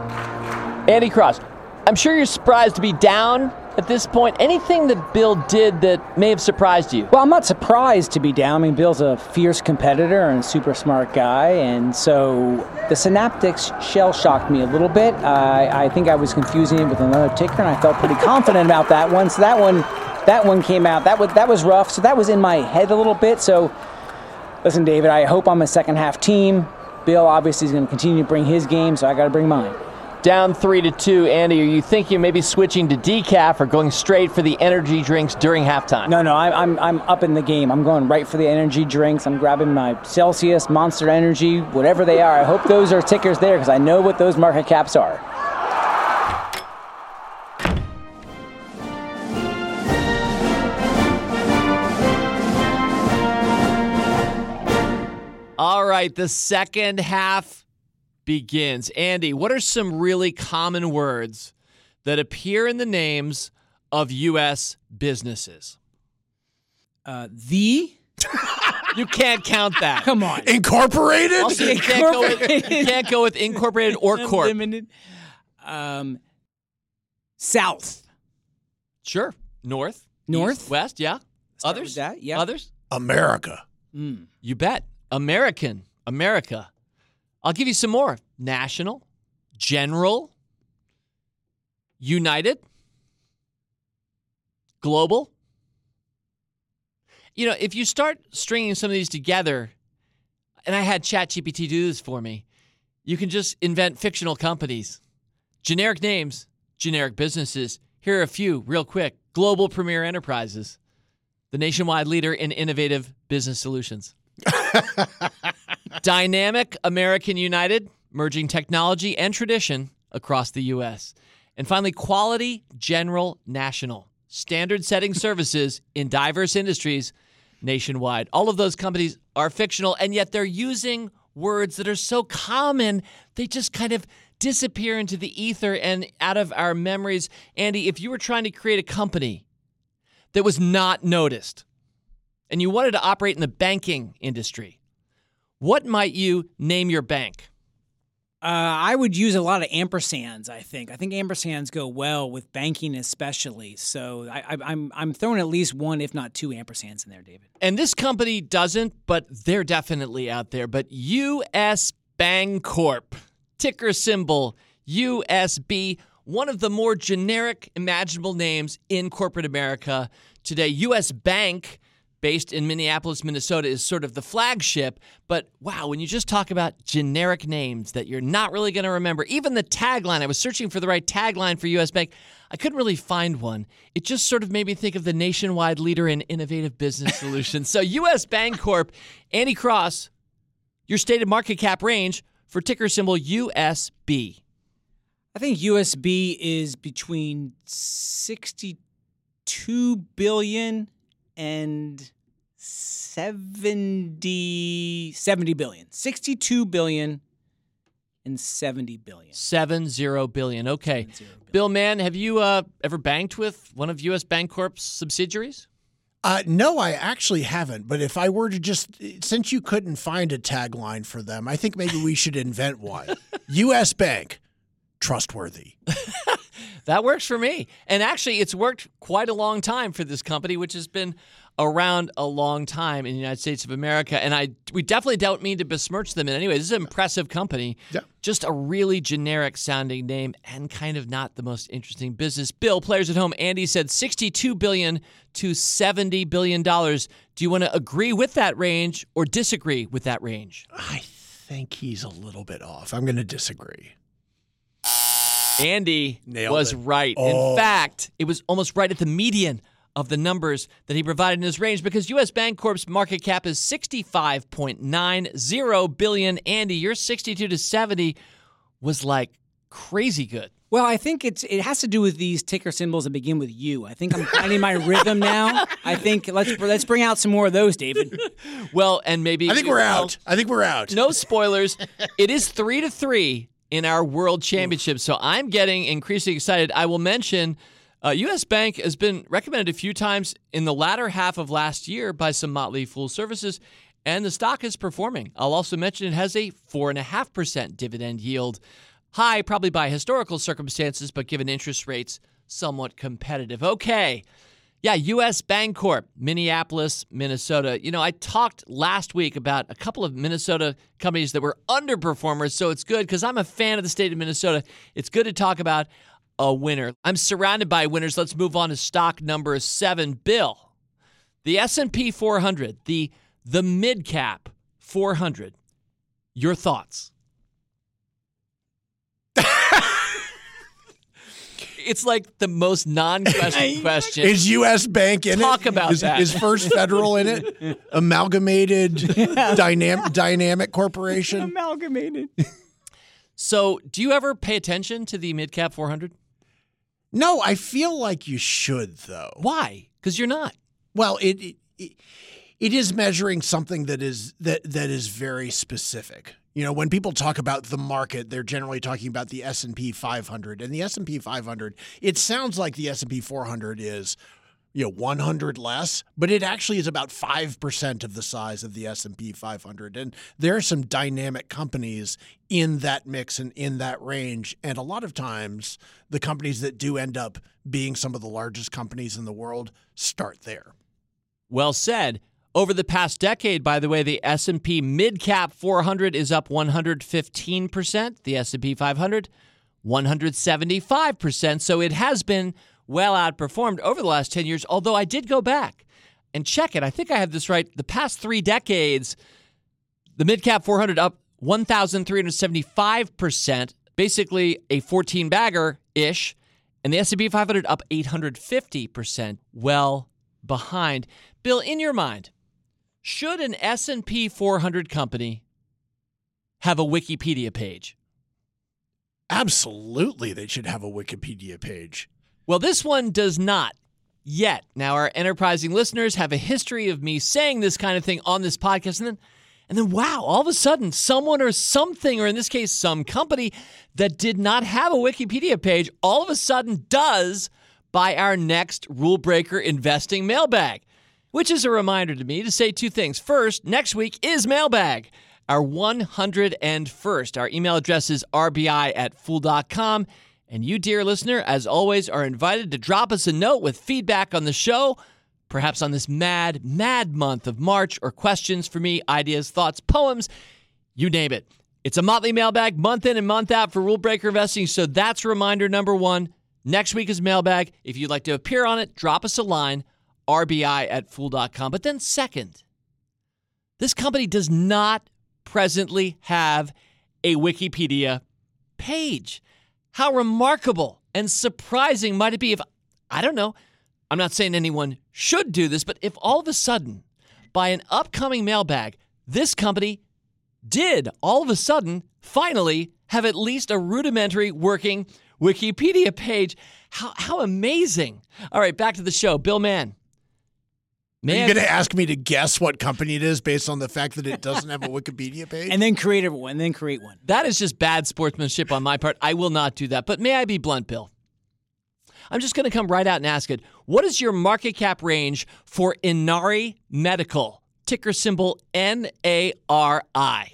Andy Cross, I'm sure you're surprised to be down at this point. Anything that Bill did that may have surprised you? Well, I'm not surprised to be down. I mean, Bill's a fierce competitor and a super smart guy, and so the Synaptics shell shocked me a little bit. I, I think I was confusing it with another ticker, and I felt pretty confident about that one. So that one, that one came out. That was that was rough. So that was in my head a little bit. So, listen, David, I hope I'm a second half team. Bill obviously is going to continue to bring his game, so I got to bring mine. Down three to two, Andy, are you thinking maybe switching to decaf or going straight for the energy drinks during halftime? No, no, I, I'm I'm up in the game. I'm going right for the energy drinks. I'm grabbing my Celsius, Monster Energy, whatever they are. I hope those are tickers there because I know what those market caps are. All right, the second half begins. Andy, what are some really common words that appear in the names of U S businesses? Uh, the? You can't count that. Come on. Incorporated? Also, you can't go with, you can't go with incorporated or corp. Unlimited. Um, South. Sure. North. North? East, west, yeah. Start Others? with that, yeah. Others? America. Mm. You bet. American. America. I'll give you some more. National, General, United, Global. You know, if you start stringing some of these together, and I had ChatGPT do this for me, you can just invent fictional companies. Generic names, generic businesses. Here are a few real quick. Global Premier Enterprises, the nationwide leader in innovative business solutions. Dynamic American United, merging technology and tradition across the U S. And finally, Quality General National, standard-setting services in diverse industries nationwide. All of those companies are fictional, and yet they're using words that are so common, they just kind of disappear into the ether and out of our memories. Andy, if you were trying to create a company that was not noticed, and you wanted to operate in the banking industry, what might you name your bank? Uh, I would use a lot of ampersands, I think. I think ampersands go well with banking especially. So I, I, I'm I'm throwing at least one, if not two ampersands in there, David. And this company doesn't, but they're definitely out there. But U S Bancorp, ticker symbol U S B. one of the more generic imaginable names in corporate America today. U S. Bank, based in Minneapolis, Minnesota, is sort of the flagship. But wow, when you just talk about generic names that you're not really going to remember, even the tagline, I was searching for the right tagline for U S. Bank. I couldn't really find one. It just sort of made me think of the nationwide leader in innovative business solutions. So U S. Bancorp, Andy Cross, your stated market cap range for ticker symbol U S B. I think U S B is between sixty-two billion dollars and seventy, seventy billion dollars. sixty-two billion dollars and seventy billion dollars. Seven zero billion. Okay. Seven zero billion. Bill Mann, have you uh, ever banked with one of U S. Bancorp's subsidiaries? Uh, no, I actually haven't. But if I were to just, since you couldn't find a tagline for them, I think maybe we should invent one. U S. Bank, trustworthy. That works for me. And actually, it's worked quite a long time for this company, which has been around a long time in the United States of America. And I we definitely don't mean to besmirch them in any way. This is an impressive company. Yeah. Just a really generic sounding name and kind of not the most interesting business. Bill, players at home, Andy said sixty-two billion dollars to seventy billion dollars. Do you want to agree with that range or disagree with that range? I think he's a little bit off. I'm going to disagree. Andy Nailed was it. right. Oh. In fact, it was almost right at the median of the numbers that he provided in his range because U S. Bancorp's market cap is sixty-five point nine zero billion dollars. Andy, your sixty-two to seventy was like crazy good. Well, I think it's it has to do with these ticker symbols that begin with U. I think I'm finding my rhythm now. I think let's let's bring out some more of those, David. Well, and maybe I think we're well, out. I think we're out. No spoilers. It is three to three in our World Championship, so I'm getting increasingly excited. I will mention uh, U S. Bank has been recommended a few times in the latter half of last year by some Motley Fool services, and the stock is performing. I'll also mention it has a four point five percent dividend yield. High probably by historical circumstances, but given interest rates, somewhat competitive. Okay. Yeah, U S. Bancorp, Minneapolis, Minnesota. You know, I talked last week about a couple of Minnesota companies that were underperformers, so it's good because I'm a fan of the state of Minnesota. It's good to talk about a winner. I'm surrounded by winners. Let's move on to stock number seven. Bill, the S and P four hundred, the, the mid-cap four hundred. Your thoughts? It's like the most non-question question. Is U S. Bank in Talk it? about is, that. Is First Federal in it? Amalgamated Dynam- Dynamic Corporation? Amalgamated. So, do you ever pay attention to the mid-cap four hundred? No, I feel like you should, though. Why? Because you're not. Well, it, it it is measuring something that is that that is very specific. You know, when people talk about the market, they're generally talking about the S and P five hundred. And the S and P five hundred, it sounds like the S and P four hundred is, you know, one hundred less, but it actually is about five percent of the size of the S and P five hundred. And there are some dynamic companies in that mix and in that range. And a lot of times, the companies that do end up being some of the largest companies in the world start there. Well said. Over the past decade, by the way, the S and P mid-cap four hundred is up one hundred fifteen percent. The S and P five hundred, one hundred seventy-five percent. So it has been well outperformed over the last ten years, although I did go back and check it. I think I have this right. The past three decades, the mid-cap four hundred up one thousand three hundred seventy-five percent, basically a fourteen-bagger-ish, and the S and P five hundred up eight hundred fifty percent, well behind. Bill, in your mind, should an S and P four hundred company have a Wikipedia page? Absolutely, they should have a Wikipedia page. Well, this one does not yet. Now, our enterprising listeners have a history of me saying this kind of thing on this podcast, and then, and then, wow, all of a sudden, someone or something, or in this case, some company that did not have a Wikipedia page, all of a sudden does by our next Rule Breaker Investing Mailbag. Which is a reminder to me to say two things. First, next week is Mailbag, our one hundred first. Our email address is r b i at fool dot com. And you, dear listener, as always, are invited to drop us a note with feedback on the show, perhaps on this mad, mad month of March, or questions for me, ideas, thoughts, poems, you name it. It's a Motley mailbag month in and month out for Rule Breaker Investing, so that's reminder number one. Next week is mailbag. If you'd like to appear on it, drop us a line, R B I at fool dot com. But then second, this company does not presently have a Wikipedia page. How remarkable and surprising might it be if, I don't know, I'm not saying anyone should do this, but if all of a sudden, by an upcoming mailbag, this company did all of a sudden finally have at least a rudimentary working Wikipedia page. How how amazing. All right, back to the show. Bill Mann. Are you going to ask me to guess what company it is based on the fact that it doesn't have a Wikipedia page? And then create a one, and then create one. That is just bad sportsmanship on my part. I will not do that. But may I be blunt, Bill? I'm just going to come right out and ask it. What is your market cap range for Inari Medical? Ticker symbol N A R I.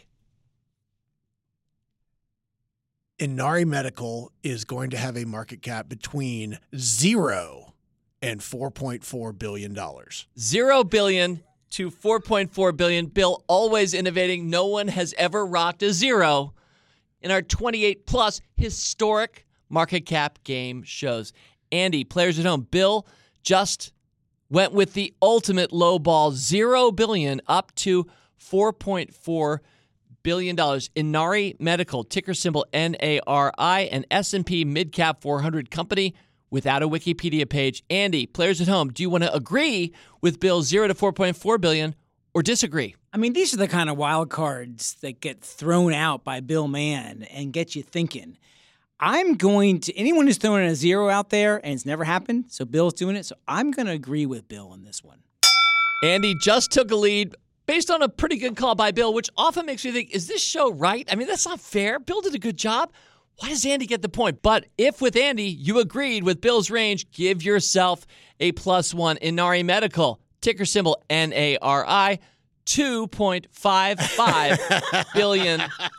Inari Medical is going to have a market cap between zero and four point four billion dollars. Zero billion to four point four billion. Bill, always innovating. No one has ever rocked a zero in our twenty-eight plus historic market cap game shows. Andy, players at home, Bill just went with the ultimate low ball, zero billion up to four point four billion dollars. Inari Medical, ticker symbol N A R I, an S and P mid-cap four hundred company without a Wikipedia page. Andy, players at home, do you want to agree with Bill's zero to four point four billion dollars or disagree? I mean, these are the kind of wild cards that get thrown out by Bill Mann and get you thinking. I'm going to, anyone who's throwing a zero out there, and it's never happened, so Bill's doing it, so I'm going to agree with Bill on this one. Andy just took a lead based on a pretty good call by Bill, which often makes me think, is this show right? I mean, that's not fair. Bill did a good job. Why does Andy get the point? But if with Andy, you agreed with Bill's range, give yourself a plus one. Inari Medical, ticker symbol N A R I, two point five five billion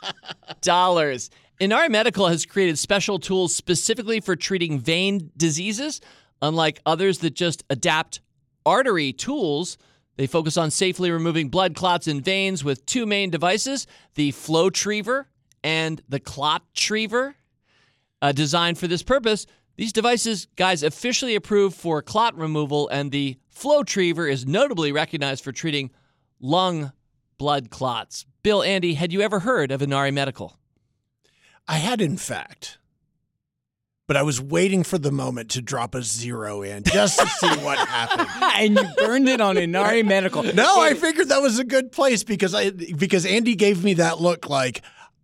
dollars. Inari Medical has created special tools specifically for treating vein diseases. Unlike others that just adapt artery tools, they focus on safely removing blood clots in veins with two main devices, the FlowTriever and the ClotTriever. Uh, designed for this purpose, these devices, guys, officially approved for clot removal, and the FlowTriever is notably recognized for treating lung blood clots. Bill, Andy, had you ever heard of Inari Medical? I had, in fact, but I was waiting for the moment to drop a zero in just to see what happened. And you burned it on Inari Medical. No, I figured that was a good place because I because Andy gave me that look like,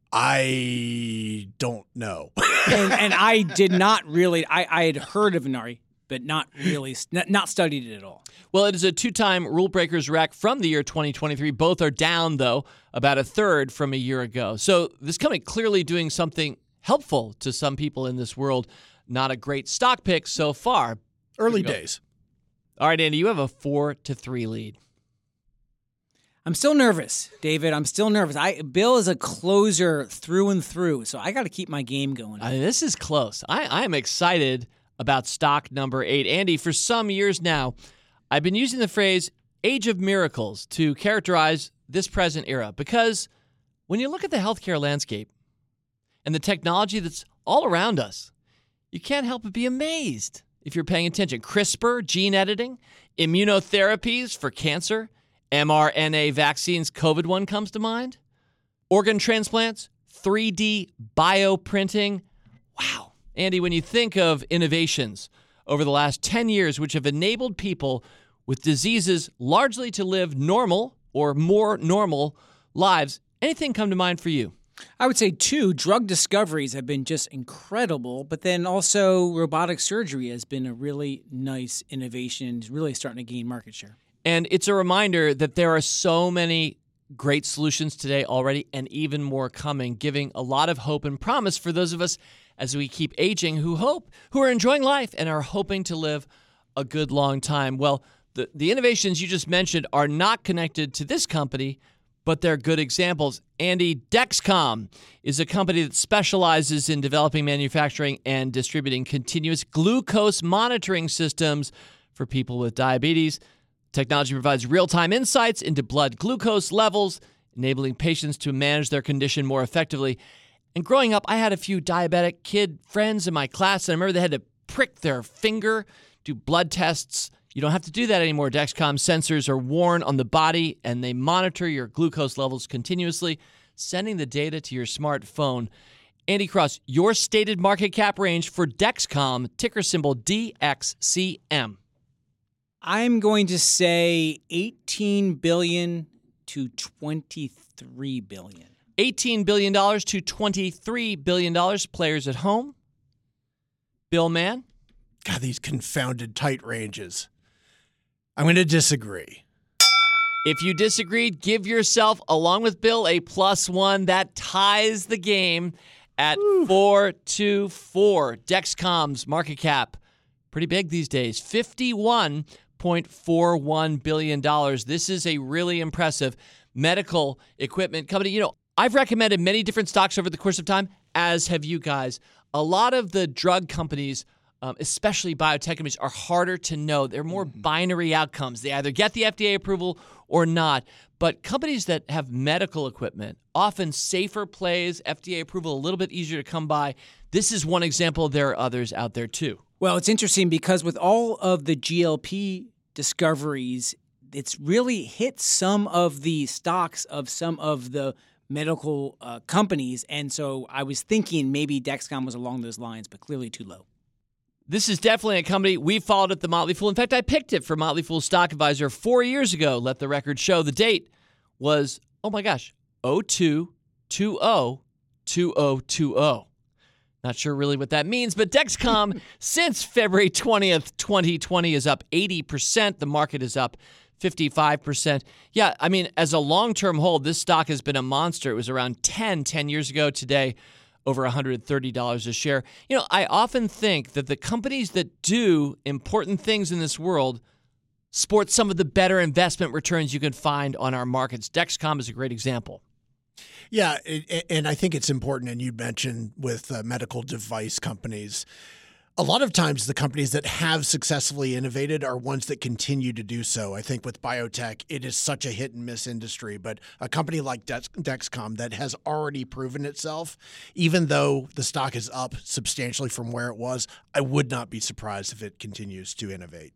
I don't know. and, and I did not really, I, I had heard of Inari, but not really, not, not studied it at all. Well, it is a two-time Rule Breakers rec from the year twenty twenty-three. Both are down, though, about a third from a year ago. So this company clearly doing something helpful to some people in this world. Not a great stock pick so far. Early days. All right, Andy, you have a four to three lead. I'm still nervous, David. I'm still nervous. I Bill is a closer through and through, so I got to keep my game going. Uh, this is close. I, I am excited about stock number eight. Andy, for some years now, I've been using the phrase age of miracles to characterize this present era because when you look at the healthcare landscape and the technology that's all around us, you can't help but be amazed if you're paying attention. CRISPR, gene editing, immunotherapies for cancer, mRNA vaccines, COVID one comes to mind, organ transplants, three D bioprinting. Wow. Andy, when you think of innovations over the last ten years which have enabled people with diseases largely to live normal or more normal lives, anything come to mind for you? I would say two, drug discoveries have been just incredible, but then also robotic surgery has been a really nice innovation, really starting to gain market share. And it's a reminder that there are so many great solutions today already and even more coming, giving a lot of hope and promise for those of us as we keep aging who hope, who are enjoying life and are hoping to live a good long time. Well, the, the innovations you just mentioned are not connected to this company, but they're good examples. Andy, Dexcom is a company that specializes in developing, manufacturing, and distributing continuous glucose monitoring systems for people with diabetes. Technology provides real-time insights into blood glucose levels, enabling patients to manage their condition more effectively. And growing up, I had a few diabetic kid friends in my class, and I remember they had to prick their finger, do blood tests. You don't have to do that anymore. Dexcom sensors are worn on the body, and they monitor your glucose levels continuously, sending the data to your smartphone. Andy Cross, your stated market cap range for Dexcom, ticker symbol D X C M. I'm going to say eighteen billion dollars to twenty-three billion dollars. eighteen billion dollars to twenty-three billion dollars. Players at home. Bill Mann. God, these confounded tight ranges. I'm going to disagree. If you disagreed, give yourself, along with Bill, a plus one. That ties the game at Woo. four to four. Dexcom's market cap, pretty big these days, fifty-one point four one billion dollars. This is a really impressive medical equipment company. You know, I've recommended many different stocks over the course of time, as have you guys. A lot of the drug companies, um, especially biotech companies, are harder to know. They're more mm-hmm. binary outcomes. They either get the F D A approval or not. But companies that have medical equipment, often safer plays, F D A approval a little bit easier to come by. This is one example. There are others out there too. Well, it's interesting because with all of the G L P discoveries, it's really hit some of the stocks of some of the medical uh, companies. And so I was thinking maybe Dexcom was along those lines, but clearly too low. This is definitely a company we followed at the Motley Fool. In fact, I picked it for Motley Fool Stock Advisor four years ago. Let the record show. The date was, oh my gosh, oh two two oh two oh two oh. Not sure really what that means, but Dexcom since February twentieth, twenty twenty is up eighty percent. The market is up fifty-five percent. Yeah, I mean, as a long-term hold, this stock has been a monster. It was around ten, ten years ago. Today, over one hundred thirty dollars a share. You know, I often think that the companies that do important things in this world sport some of the better investment returns you can find on our markets. Dexcom is a great example. Yeah, and I think it's important, and you mentioned with uh, medical device companies, a lot of times the companies that have successfully innovated are ones that continue to do so. I think with biotech, it is such a hit and miss industry, but a company like Dex- Dexcom that has already proven itself, even though the stock is up substantially from where it was, I would not be surprised if it continues to innovate.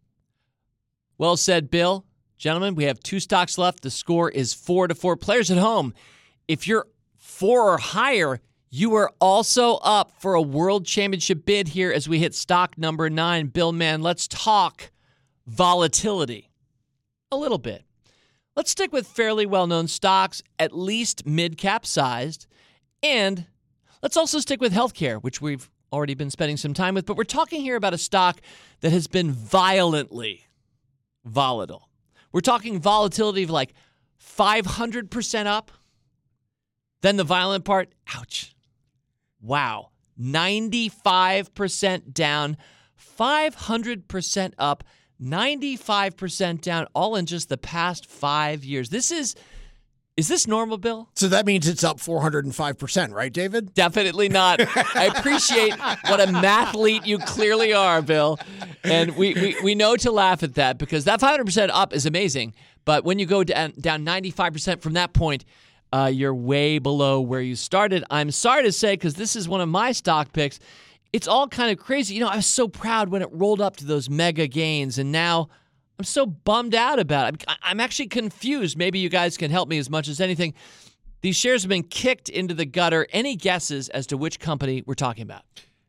Well said, Bill. Gentlemen, we have two stocks left. The score is four to four. Players at home, if you're four or higher, you are also up for a world championship bid here as we hit stock number nine. Bill Mann, let's talk volatility a little bit. Let's stick with fairly well-known stocks, at least mid-cap sized, and let's also stick with healthcare, which we've already been spending some time with, but we're talking here about a stock that has been violently volatile. We're talking volatility of like five hundred percent up. Then the violent part, ouch. Wow. ninety-five percent down, five hundred percent up, ninety-five percent down, all in just the past five years. This is, is this normal, Bill? So that means it's up four hundred five percent, right, David? Definitely not. I appreciate what a mathlete you clearly are, Bill. And we, we, we know to laugh at that because that five hundred percent up is amazing. But when you go down, down ninety-five percent from that point, Uh, you're way below where you started. I'm sorry to say, because this is one of my stock picks, it's all kind of crazy. You know, I was so proud when it rolled up to those mega gains, and now I'm so bummed out about it. I'm actually confused. Maybe you guys can help me as much as anything. These shares have been kicked into the gutter. Any guesses as to which company we're talking about?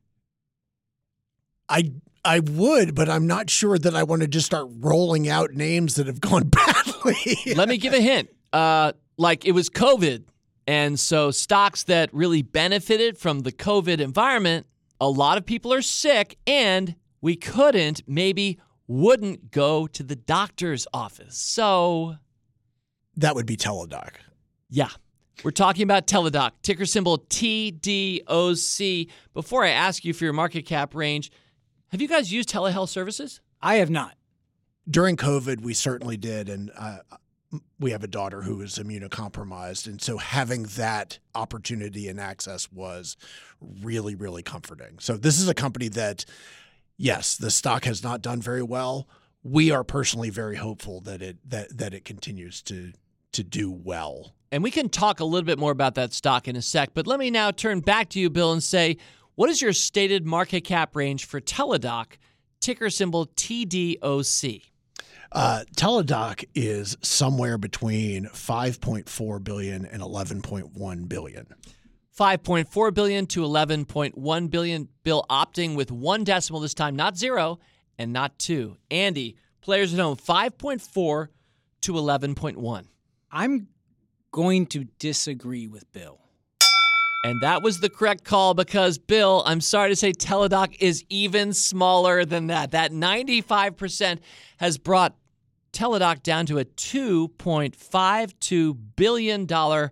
I I would, but I'm not sure that I want to just start rolling out names that have gone badly. Let me give a hint. Uh, like it was COVID, and so stocks that really benefited from the COVID environment, a lot of people are sick, and we couldn't, maybe wouldn't go to the doctor's office. So that would be Teladoc. Yeah. We're talking about Teladoc, ticker symbol T D O C. Before I ask you for your market cap range, have you guys used telehealth services? I have not. During COVID, we certainly did, and uh, we have a daughter who is immunocompromised, and so having that opportunity and access was really, really comforting. So this is a company that, yes, the stock has not done very well. We are personally very hopeful that it that that it continues to to do well And we can talk a little bit more about that stock in a sec. But let me now turn back to you, Bill, and say, what is your stated market cap range for Teladoc, ticker symbol T D O C? Uh, Teladoc is somewhere between five point four billion dollars and eleven point one billion dollars. five point four billion dollars to eleven point one billion dollars. Bill opting with one decimal this time, not zero and not two. Andy, players at home, five point four to eleven point one. I'm going to disagree with Bill. And that was the correct call because, Bill, I'm sorry to say Teladoc is even smaller than that. That ninety-five percent has brought Teladoc down to a two point five two billion dollars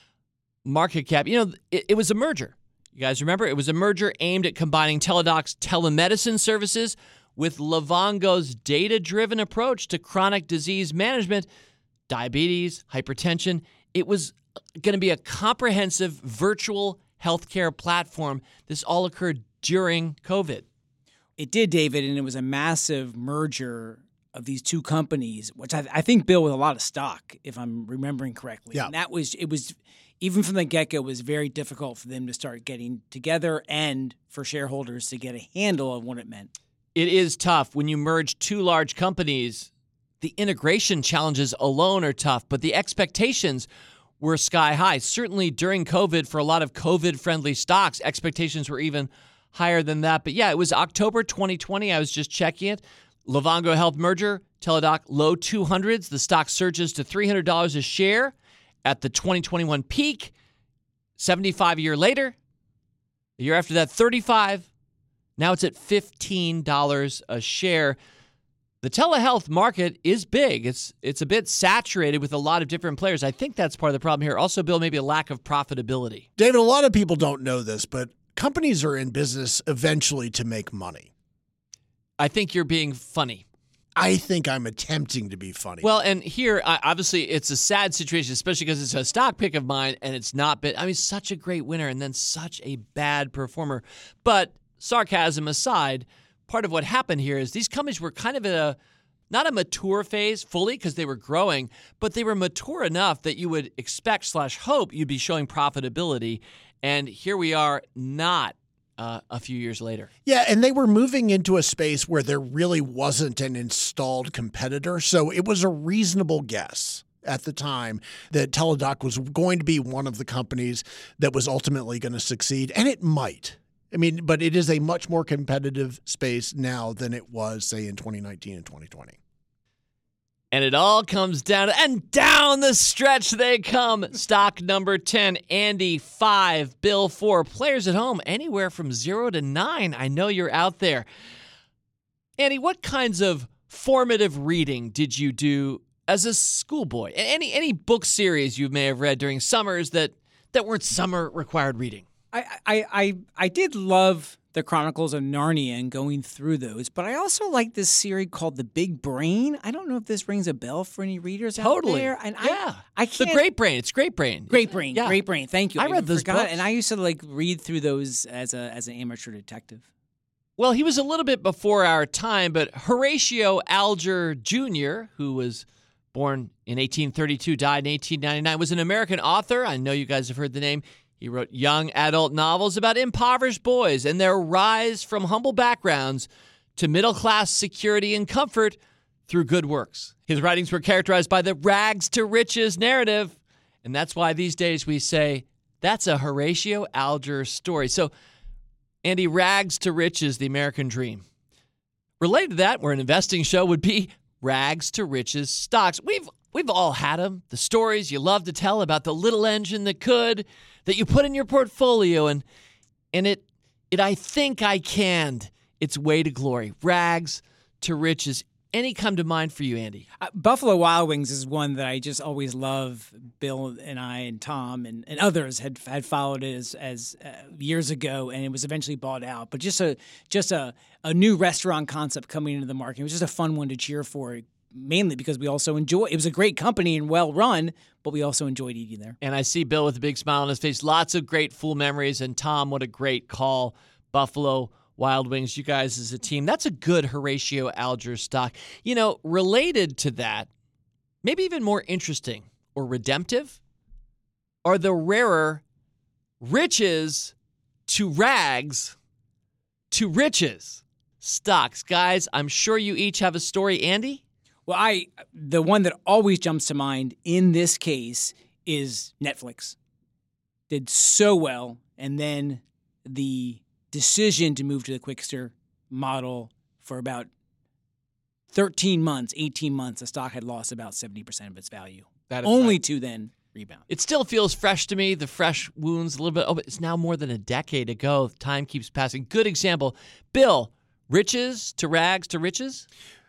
market cap. You know, it, it was a merger. You guys remember? It was a merger aimed at combining Teladoc's telemedicine services with Livongo's data-driven approach to chronic disease management, diabetes, hypertension. It was going to be a comprehensive virtual healthcare platform. This all occurred during COVID. It did, David, and it was a massive merger of these two companies, which I, I think Bill with a lot of stock, if I'm remembering correctly. Yeah. And that was, it was, even from the get-go, it was very difficult for them to start getting together and for shareholders to get a handle on what it meant. It is tough when you merge two large companies. The integration challenges alone are tough, but the expectations were sky high. Certainly during COVID, for a lot of COVID-friendly stocks, expectations were even higher than that. But yeah, it was October twenty twenty. I was just checking it. Livongo Health merger, Teladoc low two hundreds. The stock surges to three hundred dollars a share at the twenty twenty-one peak. seventy-five a year later, the year after that, thirty-five. Now it's at fifteen dollars a share. The telehealth market is big. It's it's a bit saturated with a lot of different players. I think that's part of the problem here. Also, Bill, maybe a lack of profitability. David, a lot of people don't know this, but companies are in business eventually to make money. I think you're being funny. I think I'm attempting to be funny. Well, and here, I- obviously, it's a sad situation, especially because it's a stock pick of mine, and it's not been, I mean, such a great winner and then such a bad performer. But sarcasm aside, part of what happened here is these companies were kind of in a, not a mature phase fully because they were growing, but they were mature enough that you would expect slash hope you'd be showing profitability. And here we are not uh, a few years later. Yeah, and they were moving into a space where there really wasn't an installed competitor. So it was a reasonable guess at the time that Teladoc was going to be one of the companies that was ultimately going to succeed. And it might. I mean, but it is a much more competitive space now than it was, say, in twenty nineteen and twenty twenty. And it all comes down to, and down the stretch they come. Stock number ten, Andy five, Bill four. Players at home, anywhere from zero to nine. I know you're out there. Andy, what kinds of formative reading did you do as a schoolboy? Any any book series you may have read during summers that, that weren't summer required reading? I, I, I, I did love the Chronicles of Narnia and going through those, but I also like this series called The Big Brain. I don't know if this rings a bell for any readers Totally. out there. And yeah. I, I can't, The Great Brain. It's Great Brain. Great Brain. Yeah. Great Brain. Thank you. I read those forgot, books. and I used to like read through those as a as an amateur detective. Well, he was a little bit before our time, but Horatio Alger Junior, who was born in eighteen thirty-two, died in eighteen ninety-nine, was an American author. I know you guys have heard the name. He wrote young adult novels about impoverished boys and their rise from humble backgrounds to middle-class security and comfort through good works. His writings were characterized by the rags to riches narrative, and that's why these days we say, that's a Horatio Alger story. So, Andy, rags to riches, the American dream. Related to that, where an investing show would be rags to riches stocks. We've we've all had them. The stories you love to tell about the little engine that could, that you put in your portfolio, and and it it I think I canned its way to glory. Rags to riches. Any come to mind for you, Andy? Uh, Buffalo Wild Wings is one that I just always love. Bill and I and Tom and, and others had had followed it as, as uh, years ago, and it was eventually bought out. But just a just a, a new restaurant concept coming into the market. It was just a fun one to cheer for, mainly because we also enjoy. It was a great company and well run, but we also enjoyed eating there. And I see Bill with a big smile on his face. Lots of great full memories. And Tom, what a great call. Buffalo Wild Wings, you guys as a team. That's a good Horatio Alger stock. You know, related to that, maybe even more interesting or redemptive, are the rarer riches to rags to riches stocks. Guys, I'm sure you each have a story. Andy? Well, I the one that always jumps to mind in this case is Netflix. Did so well, and then the decision to move to the Quickster model for about thirteen months, eighteen months, the stock had lost about seventy percent of its value. That is Only right. to then rebound. It still feels fresh to me, the fresh wounds a little bit. Oh, but it's now more than a decade ago. Time keeps passing. Good example. Bill, riches to rags to riches?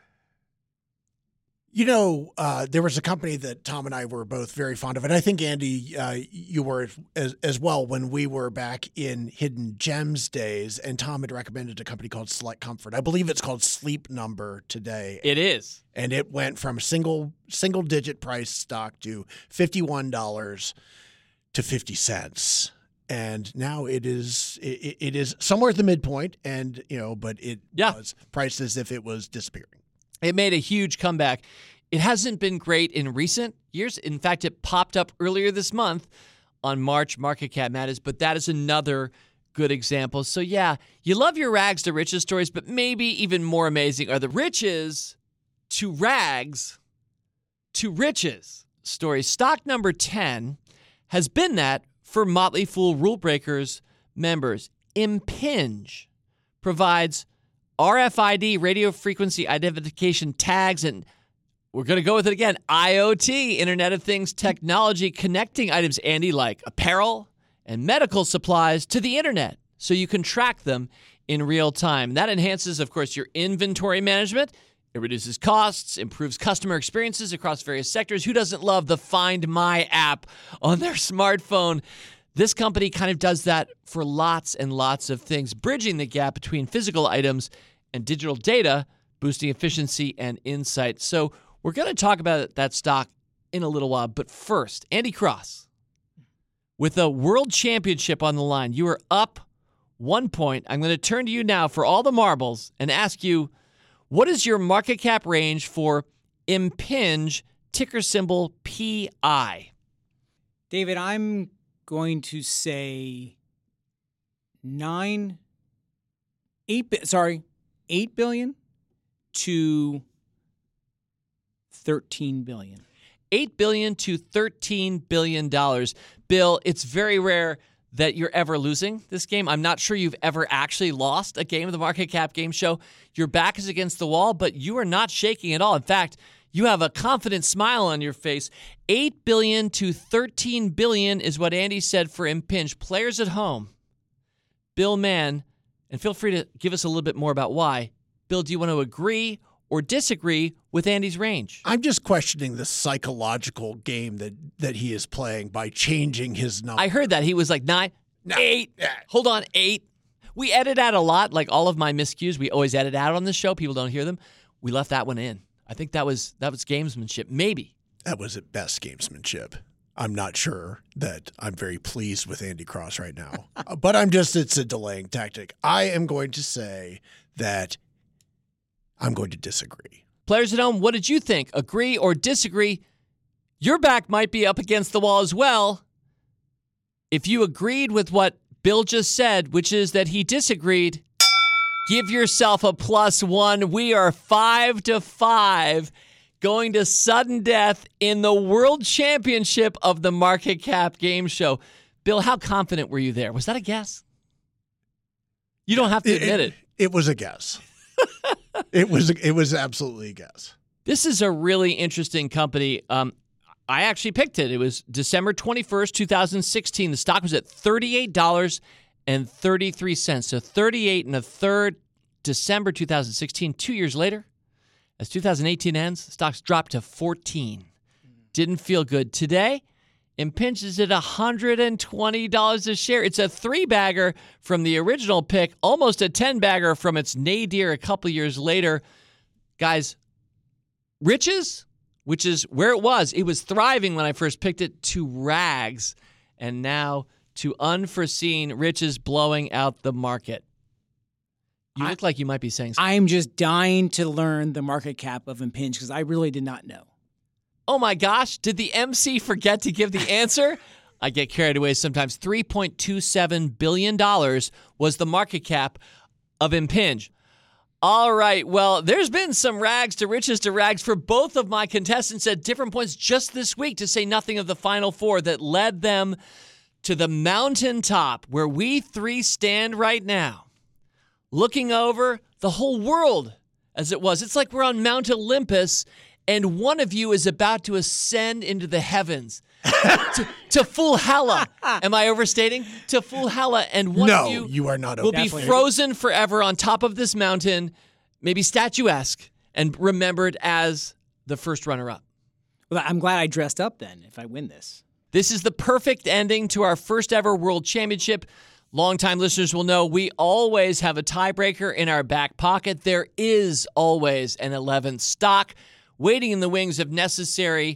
You know, uh, there was a company that Tom and I were both very fond of, and I think, Andy, uh, you were as, as well when we were back in Hidden Gems days, and Tom had recommended a company called Select Comfort. I believe it's called Sleep Number today. It is. And it went from a single, single-digit price stock to fifty-one dollars to fifty cents. And now it is it, it is somewhere at the midpoint, and you know, but it Yeah. was priced as if it was disappearing. It made a huge comeback. It hasn't been great in recent years. In fact, it popped up earlier this month on March Market Cap Matters, but that is another good example. So yeah, you love your rags to riches stories, but maybe even more amazing are the riches to rags to riches stories. Stock number ten has been that for Motley Fool Rule Breakers members. Impinj provides R F I D, radio frequency identification tags, and we're going to go with it again, I O T, Internet of Things technology, connecting items, Andy, like apparel and medical supplies to the internet so you can track them in real time. That enhances, of course, your inventory management. It reduces costs, improves customer experiences across various sectors. Who doesn't love the Find My app on their smartphone? This company kind of does that for lots and lots of things, bridging the gap between physical items and digital data, boosting efficiency and insight. So we're going to talk about that stock in a little while. But first, Andy Cross, with a world championship on the line, you are up one point. I'm going to turn to you now for all the marbles and ask you, what is your market cap range for Impinj, ticker symbol P I? David, I'm going to say nine, eight, sorry, eight billion to thirteen billion. eight billion dollars to thirteen billion dollars. Bill, it's very rare that you're ever losing this game. I'm not sure you've ever actually lost a game of the Market Cap Game Show. Your back is against the wall, but you are not shaking at all. In fact, you have a confident smile on your face. eight billion dollars to thirteen billion dollars is what Andy said for Impinj. Players at home, Bill Mann, and feel free to give us a little bit more about why. Bill, do you want to agree or disagree with Andy's range? I'm just questioning the psychological game that, that he is playing by changing his number. I heard that. He was like, nine, No. eight. Yeah. Hold on, eight. We edit out a lot. Like all of my miscues, we always edit out on this show. People don't hear them. We left that one in. I think that was that was gamesmanship. Maybe. That was at best gamesmanship. I'm not sure that I'm very pleased with Andy Cross right now. Uh, but I'm just, it's a delaying tactic. I am going to say that I'm going to disagree. Players at home, what did you think? Agree or disagree? Your back might be up against the wall as well. If you agreed with what Bill just said, which is that he disagreed, give yourself a plus one. We are five to five, going to sudden death in the World Championship of the Market Cap Game Show. Bill, how confident were you there? Was that a guess? You don't have to admit it. It, it was a guess. It was it was absolutely a guess. This is a really interesting company. Um, I actually picked it. It was December twenty-first, twenty sixteen. The stock was at thirty-eight dollars and thirty-three cents. So thirty-eight and a third, December two thousand sixteen. Two years later, as two thousand eighteen ends, the stock's dropped to fourteen. Didn't feel good. Today, Impinj is at one hundred twenty dollars a share. It's a three-bagger from the original pick, almost a ten-bagger from its nadir a couple years later. Guys, riches, which is where it was. It was thriving when I first picked it, to rags, and now to unforeseen riches blowing out the market. You I, look like you might be saying something. I'm just dying to learn the market cap of Impinj because I really did not know. Oh my gosh, did the M C forget to give the answer? I get carried away sometimes. three point two seven billion dollars was the market cap of Impinj. All right, well, there's been some rags to riches to rags for both of my contestants at different points just this week, to say nothing of the Final Four that led them to the mountaintop where we three stand right now, looking over the whole world as it was. It's like we're on Mount Olympus, and one of you is about to ascend into the heavens. to, to Valhalla. Am I overstating? To Valhalla, and one no, of you, you are not will be overstating. frozen forever on top of this mountain, maybe statuesque, and remembered as the first runner-up. Well, I'm glad I dressed up then if I win this. This is the perfect ending to our first ever World Championship. Longtime listeners will know we always have a tiebreaker in our back pocket. There is always an eleventh stock waiting in the wings if necessary.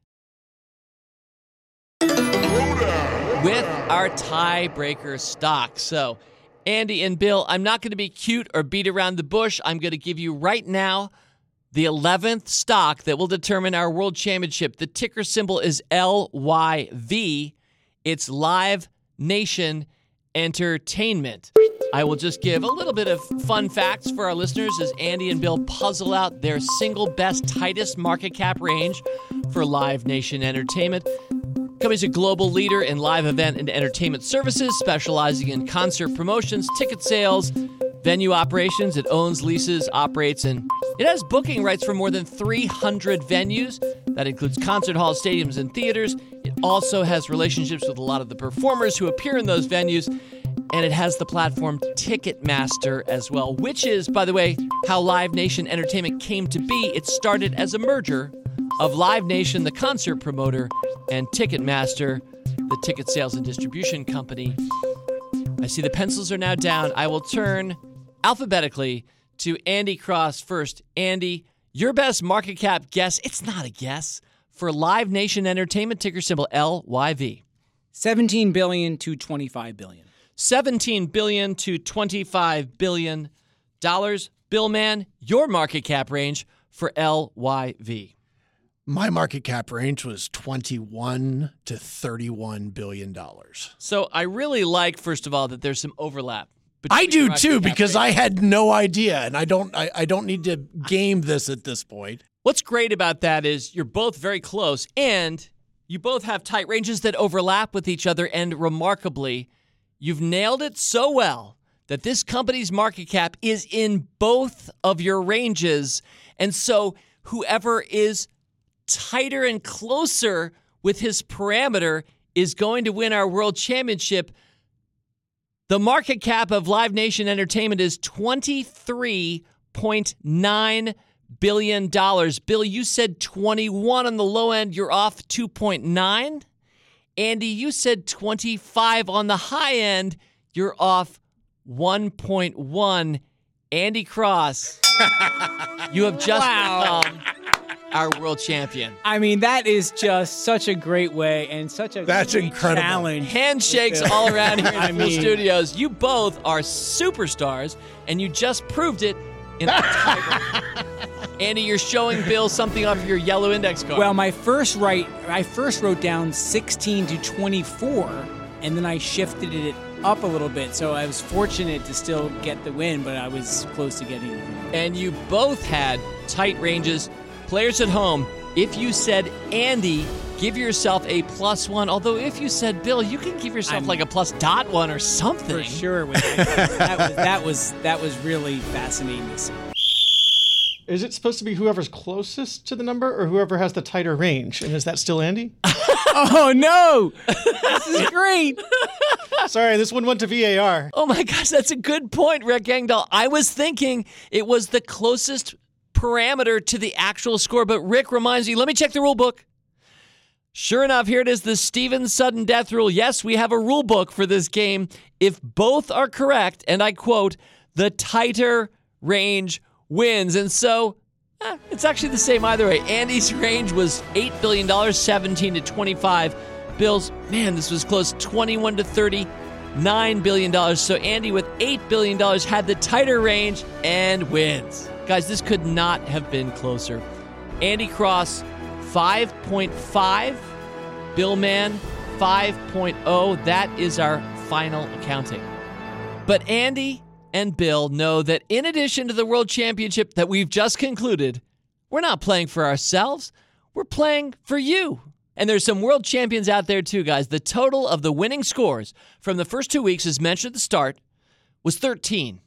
With our tiebreaker stock. So, Andy and Bill, I'm not going to be cute or beat around the bush. I'm going to give you right now the eleventh stock that will determine our World Championship. The ticker symbol is L Y V. It's Live Nation Entertainment. I will just give a little bit of fun facts for our listeners as Andy and Bill puzzle out their single best, tightest market cap range for Live Nation Entertainment. Company's a global leader in live event and entertainment services, specializing in concert promotions, ticket sales, venue operations. It owns, leases, operates, and it has booking rights for more than three hundred venues. That includes concert halls, stadiums, and theaters. It also has relationships with a lot of the performers who appear in those venues, and it has the platform Ticketmaster as well, which is, by the way, how Live Nation Entertainment came to be. It started as a merger of Live Nation, the concert promoter, and Ticketmaster, the ticket sales and distribution company. I see the pencils are now down. I will turn alphabetically to Andy Cross first. Andy, your best market cap guess, it's not a guess, for Live Nation Entertainment, ticker symbol L Y V. seventeen billion dollars to twenty-five billion dollars. seventeen billion dollars to twenty-five billion dollars. Bill Mann, your market cap range for L Y V. My market cap range was twenty-one to thirty-one billion dollars. So I really like, first of all, that there's some overlap. between I do your market too, cap because range. I had no idea, and I don't I, I don't need to game this at this point. What's great about that is you're both very close, and you both have tight ranges that overlap with each other, and remarkably, you've nailed it so well that this company's market cap is in both of your ranges. And so whoever is tighter and closer with his parameter is going to win our World Championship. The market cap of Live Nation Entertainment is twenty-three point nine billion dollars. Bill, you said twenty-one on the low end. You're off two point nine. Andy, you said twenty-five on the high end. You're off one point one. Andy Cross, you have just Wow. become our world champion. I mean, that is just such a great way and such a That's great incredible. challenge. Handshakes all around here in the I full mean- studios. You both are superstars, and you just proved it in the tiebreaker. Andy, you're showing Bill something off your yellow index card. Well, my first write, I first wrote down sixteen to twenty-four, and then I shifted it up a little bit. So I was fortunate to still get the win, but I was close to getting it. and you both had tight ranges. Players at home, if you said Andy, give yourself a plus one. Although if you said Bill, you can give yourself I'm- like a plus dot one or something. For sure, with that, that was that was that was really fascinating to see. Is it supposed to be whoever's closest to the number or whoever has the tighter range? And is that still Andy? Oh no, this is great. Sorry, this one went to V A R. Oh my gosh, that's a good point, Rick Engdahl. I was thinking it was the closest parameter to the actual score, but Rick reminds me, let me check the rule book. Sure enough, here it is, the Steven Sudden death rule. Yes, we have a rule book for this game. If both are correct, and I quote, the tighter range wins. And so eh, it's actually the same either way. Andy's range was eight billion dollars, seventeen to twenty-five. Bill's, man, this was close, twenty-one to thirty-nine billion dollars. So Andy with eight billion dollars had the tighter range and wins. Guys, this could not have been closer. Andy Cross, five point five. Bill Mann, five point oh. That is our final accounting. But Andy and Bill know that in addition to the World Championship that we've just concluded, we're not playing for ourselves. We're playing for you. And there's some world champions out there too, guys. The total of the winning scores from the first two weeks, as mentioned at the start, was thirteen.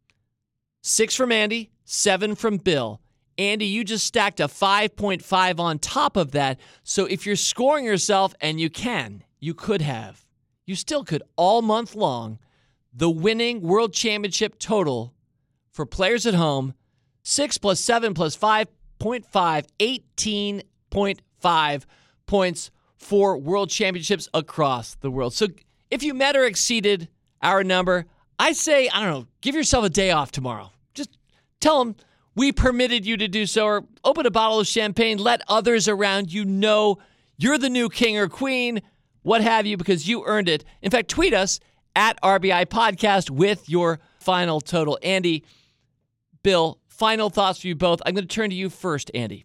Six from Andy, seven from Bill. Andy, you just stacked a five point five on top of that. So if you're scoring yourself, and you can, you could have, you still could all month long, the winning world championship total for players at home, six plus seven plus five point five, eighteen point five points for world championships across the world. So if you met or exceeded our number, I say, I don't know, give yourself a day off tomorrow. Just tell them we permitted you to do so, or open a bottle of champagne. Let others around you know you're the new king or queen, what have you, because you earned it. In fact, tweet us at R B I Podcast with your final total. Andy, Bill, final thoughts for you both. I'm going to turn to you first, Andy.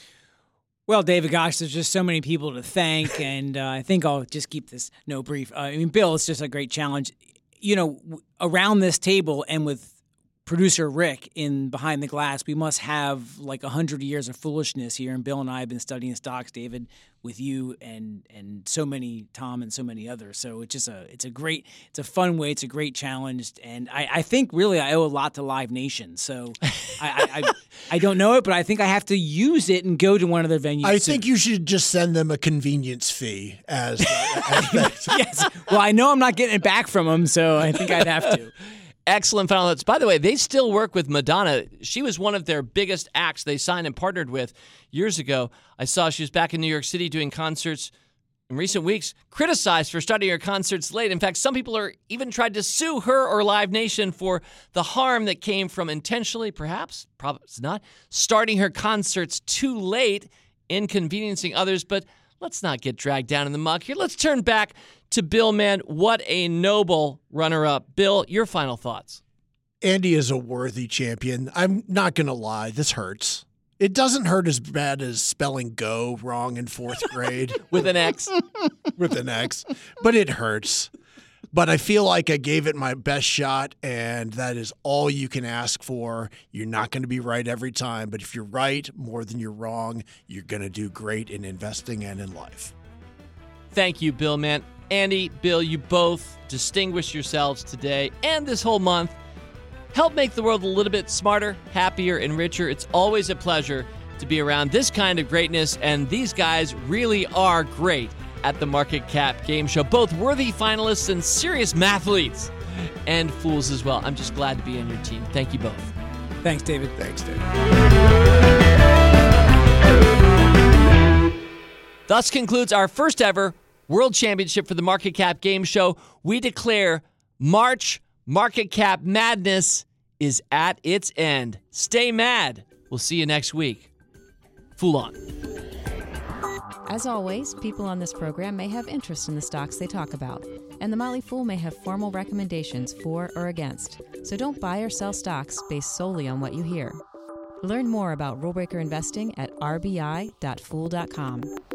Well, David, gosh, there's just so many people to thank, and uh, I think I'll just keep this no brief. Uh, I mean, Bill, it's just a great challenge. You know, w- around this table and with producer Rick in behind the glass, we must have like a hundred years of foolishness here. And Bill and I have been studying stocks, David, with you and and so many, Tom and so many others. So it's just a it's a great, it's a fun way. It's a great challenge, and I, I think really I owe a lot to Live Nation. So I, I, I I don't know it, but I think I have to use it and go to one of their venues. I soon. think you should just send them a convenience fee as, as Yes. Well, I know I'm not getting it back from them, so I think I'd have to. Excellent final thoughts. By the way, they still work with Madonna. She was one of their biggest acts they signed and partnered with years ago. I saw she was back in New York City doing concerts in recent weeks, criticized for starting her concerts late. In fact, some people are even tried to sue her or Live Nation for the harm that came from intentionally, perhaps, probably not, starting her concerts too late, inconveniencing others. But let's not get dragged down in the muck here. Let's turn back to Bill, man. What a noble runner-up. Bill, your final thoughts. Andy is a worthy champion. I'm not going to lie. This hurts. It doesn't hurt as bad as spelling go wrong in fourth grade. With an X. With an X. But it hurts. But I feel like I gave it my best shot, and that is all you can ask for. You're not going to be right every time, but if you're right more than you're wrong, you're going to do great in investing and in life. Thank you, Bill, man. Andy, Bill, you both distinguished yourselves today and this whole month. Help make the world a little bit smarter, happier, and richer. It's always a pleasure to be around this kind of greatness, and these guys really are great at the Market Cap Game Show. Both worthy finalists and serious mathletes, and fools as well. I'm just glad to be on your team. Thank you both. Thanks, David. Thanks, David. Thus concludes our first ever World Championship for the Market Cap Game Show. We declare March Market Cap Madness is at its end. Stay mad. We'll see you next week. Fool on. As always, people on this program may have interest in the stocks they talk about, and the Motley Fool may have formal recommendations for or against. So don't buy or sell stocks based solely on what you hear. Learn more about rule breaker investing at r b i dot fool dot com.